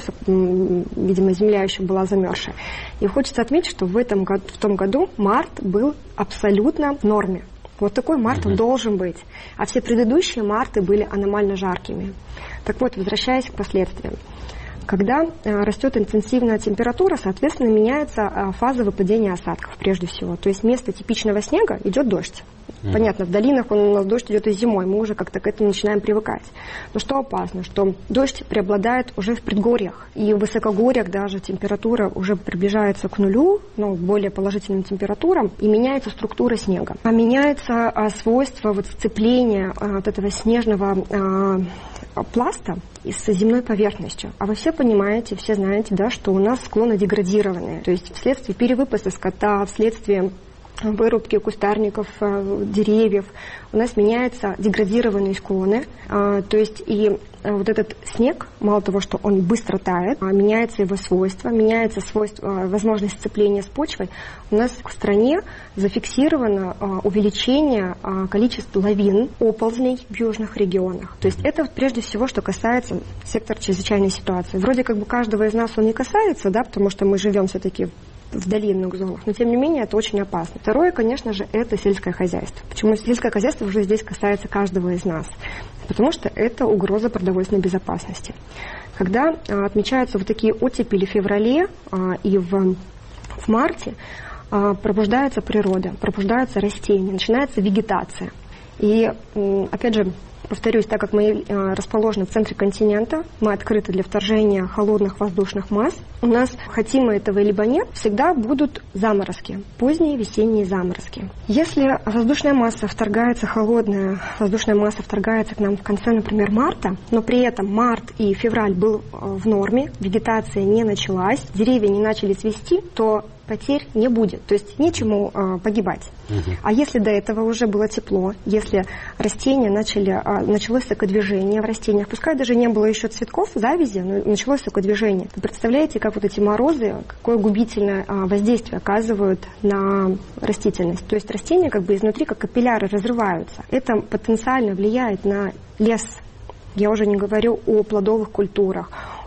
видимо, земля еще была замерзшая. И хочется отметить, что в том году март был абсолютно в норме. Вот такой март он должен быть. А все предыдущие марты были аномально жаркими. Так вот, возвращаясь к последствиям. Когда растет интенсивная температура, соответственно, меняется фаза выпадения осадков прежде всего. То есть вместо типичного снега идет дождь. Понятно, в долинах у нас дождь идет и зимой, мы уже как-то к этому начинаем привыкать. Но что опасно, что дождь преобладает уже в предгорьях. И в высокогорьях даже температура уже приближается к нулю, к более положительным температурам, и меняется структура снега. А меняется свойство сцепления от этого снежного пласта с земной поверхностью. А вы все понимаете, все знаете, да, что у нас склоны деградированные. То есть вследствие перевыпаса скота, вследствие вырубки кустарников, деревьев, у нас меняются деградированные склоны. То есть и вот этот снег, мало того, что он быстро тает, меняется его свойства, меняется возможность сцепления с почвой. У нас в стране зафиксировано увеличение количества лавин, оползней в южных регионах. То есть это прежде всего, что касается сектора чрезвычайной ситуации. Вроде как бы каждого из нас он не касается, да, потому что мы живем все-таки в долинных зонах, но тем не менее это очень опасно. Второе, конечно же, это сельское хозяйство. Почему сельское хозяйство уже здесь касается каждого из нас? Потому что это угроза продовольственной безопасности. Когда отмечаются вот такие оттепели в феврале и в марте, пробуждается природа, пробуждаются растения, начинается вегетация. И, опять же, повторюсь, так как мы расположены в центре континента, мы открыты для вторжения холодных воздушных масс, у нас, хотим мы этого либо нет, всегда будут заморозки, поздние весенние заморозки. Если воздушная масса вторгается, холодная воздушная масса вторгается к нам в конце, например, марта, но при этом март и февраль был в норме, вегетация не началась, деревья не начали цвести, то потерь не будет, то есть нечему погибать. А если до этого уже было тепло, если растения началось сокодвижение в растениях, пускай даже не было еще цветков, завязи, но началось сокодвижение, вы представляете, как вот эти морозы, какое губительное воздействие оказывают на растительность. То есть растения как бы изнутри, как капилляры, разрываются. Это потенциально влияет на лес. Я уже не говорю о плодовых культурах,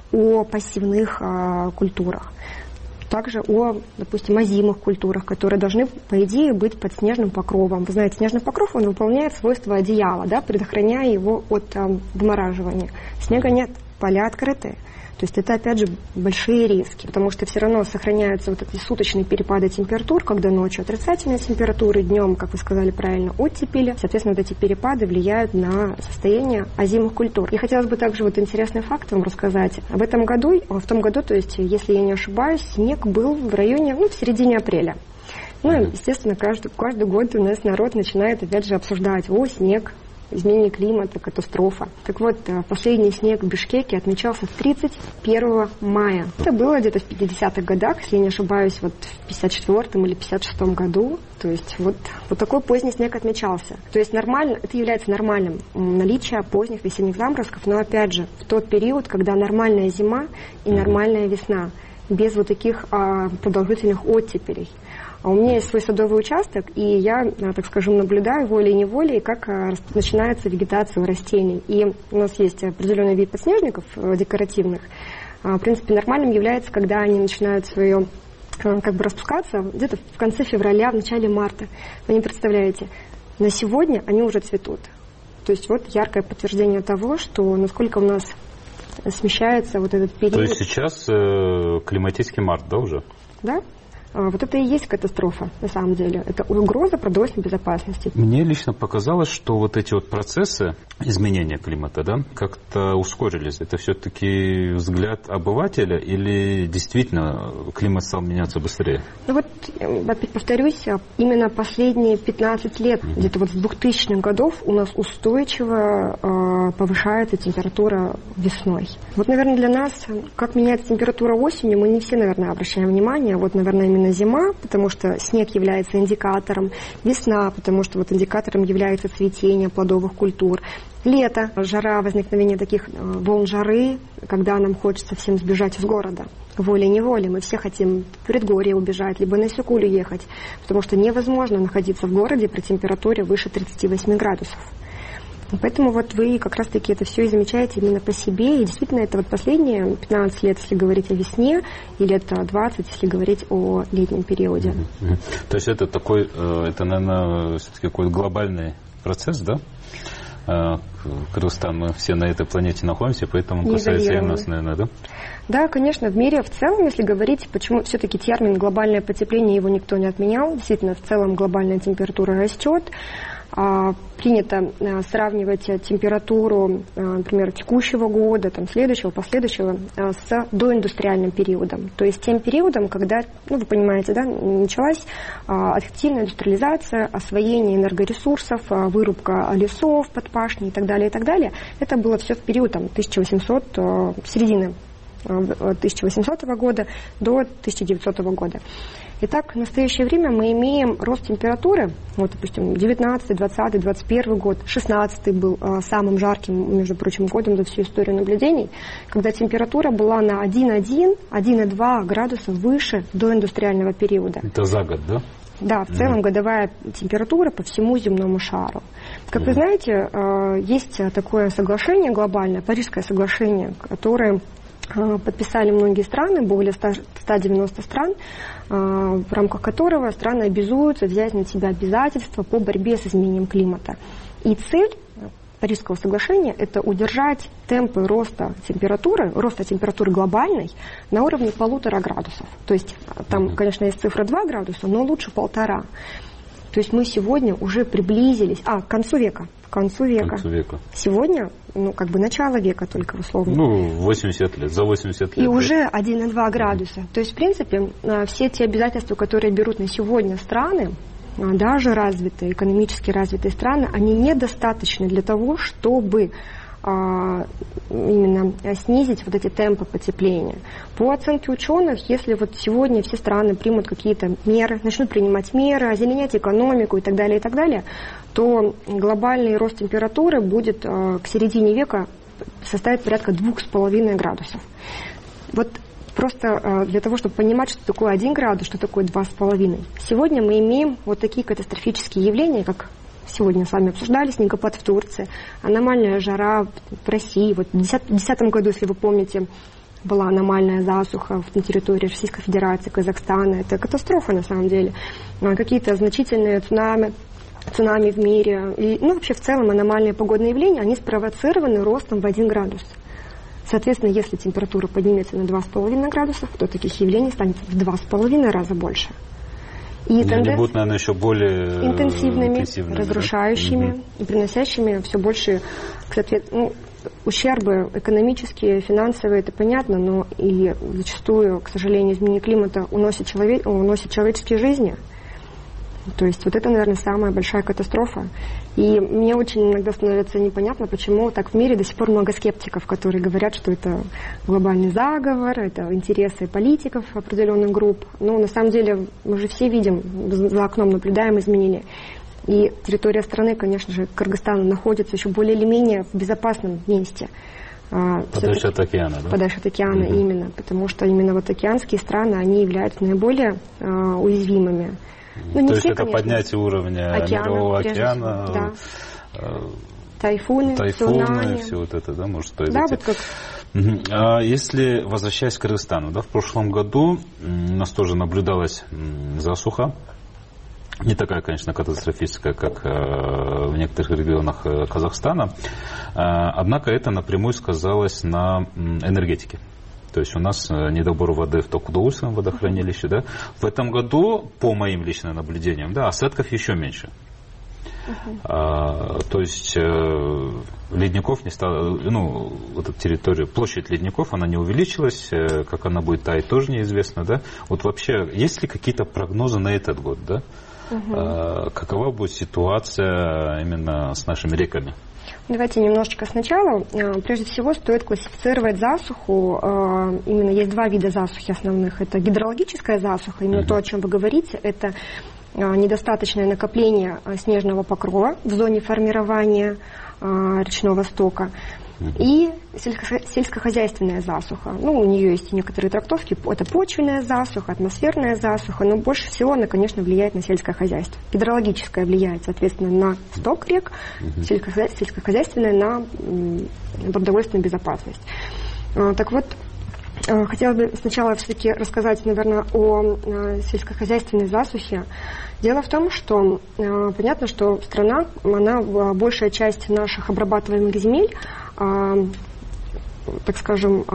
о пассивных культурах. Также о, допустим, озимых культурах, которые должны, по идее, быть под снежным покровом. Вы знаете, снежный покров, он выполняет свойства одеяла, да, предохраняя его от вымораживания. Снега нет, поля открыты. То есть это, опять же, большие риски, потому что все равно сохраняются вот эти суточные перепады температур, когда ночью отрицательные температуры, днем, как вы сказали правильно, оттепели. Соответственно, вот эти перепады влияют на состояние озимых культур. И хотелось бы также вот интересный факт вам рассказать. В том году, то есть, если я не ошибаюсь, снег был в районе, в середине апреля. Естественно, каждый год у нас народ начинает, опять же, обсуждать: снег, изменение климата, катастрофа. Так вот, последний снег в Бишкеке отмечался 31 мая. Это было где-то в 50-х годах, если я не ошибаюсь, в 54-м или 56-м году. То есть вот такой поздний снег отмечался. То есть нормально, это является нормальным наличие поздних весенних заморозков, но опять же, в тот период, когда нормальная зима и нормальная весна, без вот таких продолжительных оттепелей. А у меня есть свой садовый участок, и я, так скажем, наблюдаю волей-неволей, как начинается вегетация у растений. И у нас есть определенный вид подснежников декоративных. В принципе, нормальным является, когда они начинают свое распускаться где-то в конце февраля, в начале марта. Вы не представляете, на сегодня они уже цветут. То есть вот яркое подтверждение того, что насколько у нас смещается вот этот период. То есть сейчас климатический март, да, уже? Да. Вот это и есть катастрофа, на самом деле. Это угроза продовольственной безопасности. Мне лично показалось, что вот эти вот процессы изменения климата, да, как-то ускорились. Это все-таки взгляд обывателя или действительно климат стал меняться быстрее? Опять повторюсь, именно последние 15 лет, где-то с 2000-х годов у нас устойчиво повышается температура весной. Наверное, для нас, как меняется температура осенью, мы не все, наверное, обращаем внимание. Наверное, именно именно зима, потому что снег является индикатором, весна, потому что вот индикатором является цветение плодовых культур, лето, жара, возникновение таких волн жары, когда нам хочется всем сбежать из города. Волей-неволей мы все хотим в предгорье убежать, либо на Сюкулю ехать, потому что невозможно находиться в городе при температуре выше 38 градусов. Поэтому вот вы как раз-таки это все и замечаете именно по себе. И действительно, это вот последние 15 лет, если говорить о весне, и лет 20, если говорить о летнем периоде. То есть это такой, это, наверное, все-таки какой-то глобальный процесс, да? Кыргызстан, мы все на этой планете находимся, поэтому касается и нас, наверное, да? Да, конечно, в мире в целом, если говорить, почему все-таки термин глобальное потепление, его никто не отменял. Действительно, в целом глобальная температура растет. Принято сравнивать температуру, например, текущего года, там, следующего, последующего с доиндустриальным периодом. То есть тем периодом, когда, ну, вы понимаете, да, началась активная индустриализация, освоение энергоресурсов, вырубка лесов под пашни и так далее, и так далее. Это было все в период там, середины 1800 года до 1900 года. Итак, в настоящее время мы имеем рост температуры, вот, допустим, 19, 20, 21 год, 16 был самым жарким, между прочим, годом за всю историю наблюдений, когда температура была на 1,1-1,2 градуса выше доиндустриального периода. Это за год, да? Да, в целом годовая температура по всему земному шару. Как вы знаете, есть такое соглашение глобальное, Парижское соглашение, которое подписали многие страны, более 190 стран, в рамках которого страны обязуются взять на себя обязательства по борьбе с изменением климата. И цель Парижского соглашения – это удержать темпы роста температуры глобальной на уровне 1,5 градусов. То есть там, конечно, есть цифра 2 градуса, но лучше 1,5. То есть мы сегодня уже приблизились к концу века. Сегодня, начало века только условно. 80 лет, за 80 лет. И уже 1,2 градуса. То есть, в принципе, все те обязательства, которые берут на сегодня страны, даже развитые, экономически развитые страны, они недостаточны для того, чтобы именно снизить вот эти темпы потепления. По оценке ученых, если вот сегодня все страны примут какие-то меры, начнут принимать меры, озеленять экономику и так далее, то глобальный рост температуры будет к середине века составить порядка 2,5 градусов. Вот просто для того, чтобы понимать, что такое 1 градус, что такое 2,5. Сегодня мы имеем вот такие катастрофические явления, как сегодня с вами обсуждали, снегопад в Турции, аномальная жара в России. Вот в 2010 году, если вы помните, была аномальная засуха на территории Российской Федерации, Казахстана. Это катастрофа на самом деле. Какие-то значительные цунами в мире. И, вообще в целом аномальные погодные явления, они спровоцированы ростом в 1 градус. Соответственно, если температура поднимется на 2,5 градусов, то таких явлений станет в 2,5 раза больше. И они будут, наверное, еще более интенсивными, разрушающими, да? И приносящими все больше ущербы экономические, финансовые, это понятно, но и зачастую, к сожалению, изменение климата уносит человеческие жизни. То есть вот это, наверное, самая большая катастрофа. И мне очень иногда становится непонятно, почему так в мире до сих пор много скептиков, которые говорят, что это глобальный заговор, это интересы политиков определенных групп. Но на самом деле мы же все видим, за окном наблюдаем изменения. И территория страны, конечно же, Кыргызстан находится еще более или менее в безопасном месте. Подальше от океана, да? Подальше от океана, именно. Потому что именно вот океанские страны, они являются наиболее уязвимыми. То есть все, это конечно, поднятие уровня мирового океана, да. Тайфуны, цунами. Все вот это, да, может произойти. Да, вот как... А если, возвращаясь к Кыргызстану, да, в прошлом году у нас тоже наблюдалась засуха. Не такая, конечно, катастрофическая, как в некоторых регионах Казахстана. Однако это напрямую сказалось на энергетике. То есть у нас недобор воды в Токудоульском водохранилище. Да? В этом году, по моим личным наблюдениям, да, осадков еще меньше. То есть ледников не стало, вот эта территория, площадь ледников, она не увеличилась, как она будет таять, тоже неизвестно. Да? Вот вообще, есть ли какие-то прогнозы на этот год? Да? Какова будет ситуация именно с нашими реками? Давайте немножечко сначала. Прежде всего, стоит классифицировать засуху. Именно есть два вида засухи основных. Это гидрологическая засуха, именно то, о чем вы говорите. Это недостаточное накопление снежного покрова в зоне формирования речного стока. И сельскохозяйственная засуха. У нее есть некоторые трактовки. Это почвенная засуха, атмосферная засуха, но больше всего она, конечно, влияет на сельское хозяйство. Гидрологическая влияет, соответственно, на сток рек, сельскохозяйственная на продовольственную безопасность. Так вот, хотела бы сначала все-таки рассказать, наверное, о сельскохозяйственной засухе. Дело в том, что понятно, что страна, большая часть наших обрабатываемых земель, так скажем,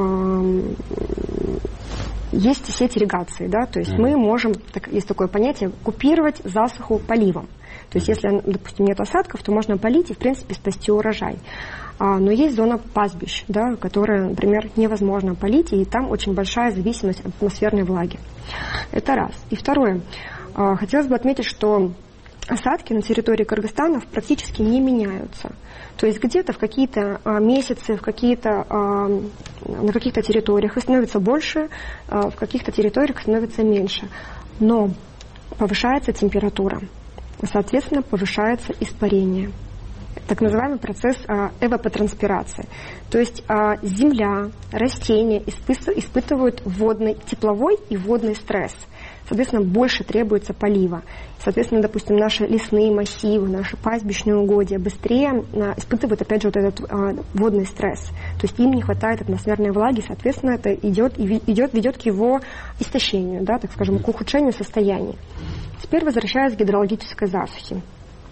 есть сеть ирригации, да, то есть мы можем, есть такое понятие, купировать засуху поливом. То есть если, допустим, нет осадков, то можно полить и, в принципе, спасти урожай. Но есть зона пастбищ, да, которая, например, невозможно полить, и там очень большая зависимость от атмосферной влаги. Это раз. И второе. Хотелось бы отметить, что осадки на территории Кыргызстана практически не меняются. То есть где-то в какие-то месяцы, на каких-то территориях их становится больше, в каких-то территориях становится меньше. Но повышается температура, соответственно, повышается испарение. Так называемый процесс эвапотранспирации. То есть земля, растения испытывают тепловой и водный стресс. Соответственно, больше требуется полива. Соответственно, допустим, наши лесные массивы, наши пастбищные угодья быстрее испытывают, опять же, вот этот водный стресс. То есть им не хватает атмосферной влаги, соответственно, это ведет к его истощению, да, так скажем, к ухудшению состояния. Теперь возвращаясь к гидрологической засухе.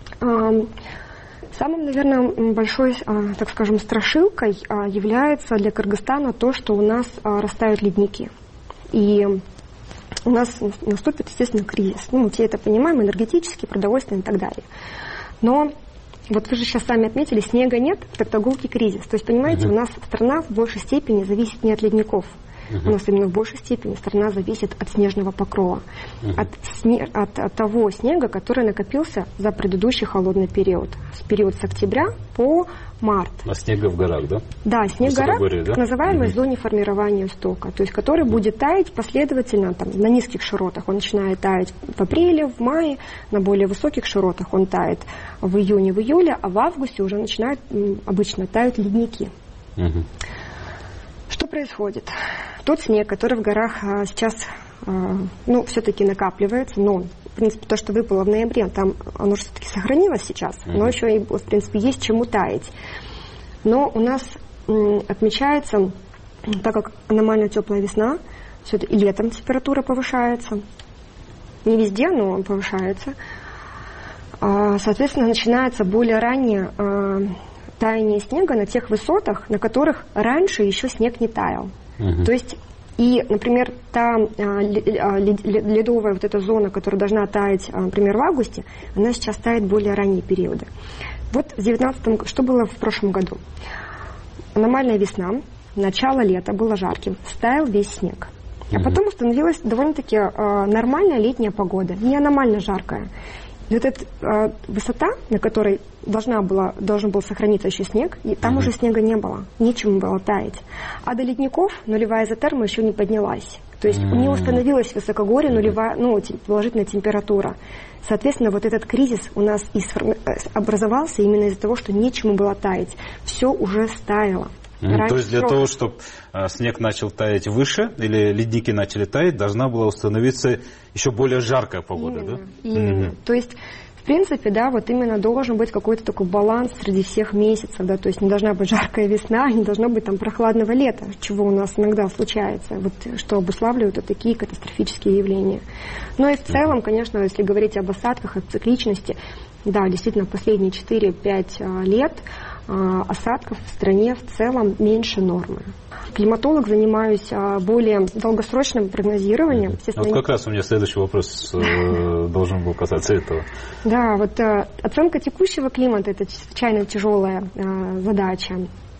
Самым, наверное, большой, так скажем, страшилкой является для Кыргызстана то, что у нас растают ледники. И у нас наступит, естественно, кризис. Мы все это понимаем, энергетический, продовольственный и так далее. Но вот вы же сейчас сами отметили, снега нет, это гулкий кризис. То есть, понимаете, у нас страна в большей степени зависит не от ледников. У нас именно в большей степени страна зависит от снежного покрова, от того снега, который накопился за предыдущий холодный период. Период с октября по март. А снега в горах, да? Да, снег в горах, так называемой зоне формирования стока, то есть который будет таять последовательно на низких широтах. Он начинает таять в апреле, в мае, на более высоких широтах он тает в июне, в июле, а в августе уже начинают обычно тают ледники. Что происходит? Тот снег, который в горах сейчас, все-таки накапливается, но, в принципе, то, что выпало в ноябре, там оно же все-таки сохранилось сейчас, но еще и, в принципе, есть чему таять. Но у нас отмечается, так как аномально теплая весна, все-таки и летом температура повышается, не везде, но повышается, соответственно, начинается более раннее таяние снега на тех высотах, на которых раньше еще снег не таял. То есть, и, например, та ледовая вот эта зона, которая должна таять, например, в августе, она сейчас тает более ранние периоды. Вот в 19-м, что было в прошлом году? Аномальная весна, начало лета было жарким, стаял весь снег. А потом установилась довольно-таки нормальная летняя погода, не аномально жаркая. И вот эта высота, на которой должен был сохраниться еще снег, и там уже снега не было, нечему было таять. А до ледников нулевая изотерма еще не поднялась. То есть не установилась в высокогорье нулевая, положительная температура. Соответственно, вот этот кризис у нас образовался именно из-за того, что нечему было таять. Все уже стаяло. То есть для того, чтобы снег начал таять выше, или ледники начали таять, должна была установиться еще более жаркая погода, да? Именно. То есть, в принципе, да, вот именно должен быть какой-то такой баланс среди всех месяцев, да, то есть не должна быть жаркая весна, не должно быть там прохладного лета, чего у нас иногда случается, вот, что обуславливают вот такие катастрофические явления. Но и в целом, конечно, если говорить об осадках, о цикличности, да, действительно, в последние 4-5 лет осадков в стране в целом меньше нормы. Климатолог, занимаюсь более долгосрочным прогнозированием. Вот как раз у меня следующий вопрос должен был касаться этого. Да, вот оценка текущего климата – это чрезвычайно тяжелая задача,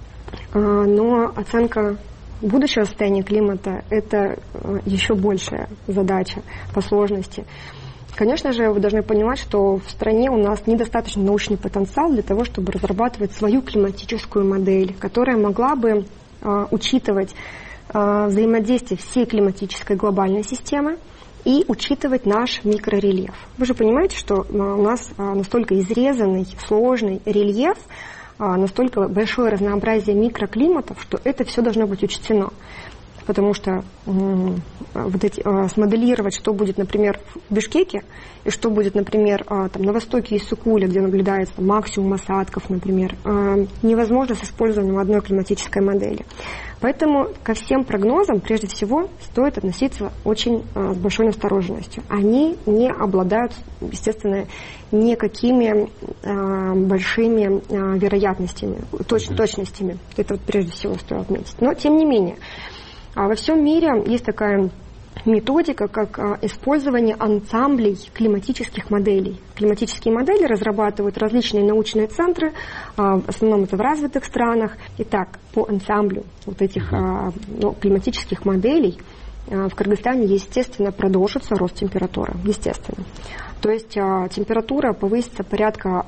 но оценка будущего состояния климата – это еще большая задача по сложности. Конечно же, вы должны понимать, что в стране у нас недостаточно научный потенциал для того, чтобы разрабатывать свою климатическую модель, которая могла бы учитывать взаимодействие всей климатической глобальной системы и учитывать наш микрорельеф. Вы же понимаете, что у нас настолько изрезанный, сложный рельеф, настолько большое разнообразие микроклиматов, что это все должно быть учтено. Потому что смоделировать, что будет, например, в Бишкеке, и что будет, например, на востоке Иссык-Куле, где наблюдается максимум осадков, например, невозможно с использованием одной климатической модели. Поэтому ко всем прогнозам, прежде всего, стоит относиться очень с большой настороженностью. Они не обладают, естественно, никакими большими вероятностями, точностями. Это прежде всего стоит отметить. Но, тем не менее, во всем мире есть такая методика, как использование ансамблей климатических моделей. Климатические модели разрабатывают различные научные центры, в основном это в развитых странах. Итак, по ансамблю вот этих климатических моделей в Кыргызстане, естественно, продолжится рост температуры. Естественно. То есть температура повысится порядка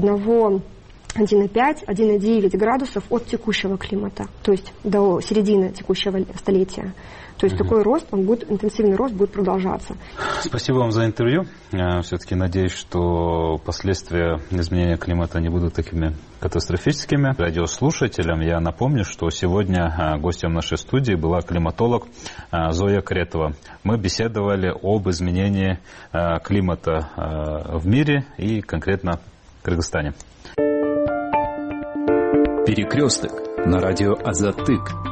1,5-1,9 градусов от текущего климата, то есть до середины текущего столетия. То есть такой рост, интенсивный рост будет продолжаться. Спасибо вам за интервью. Все-таки надеюсь, что последствия изменения климата не будут такими катастрофическими. Радиослушателям я напомню, что сегодня гостем нашей студии была климатолог Зоя Кретова. Мы беседовали об изменении климата в мире и конкретно в Кыргызстане. Перекресток на радио Азаттык.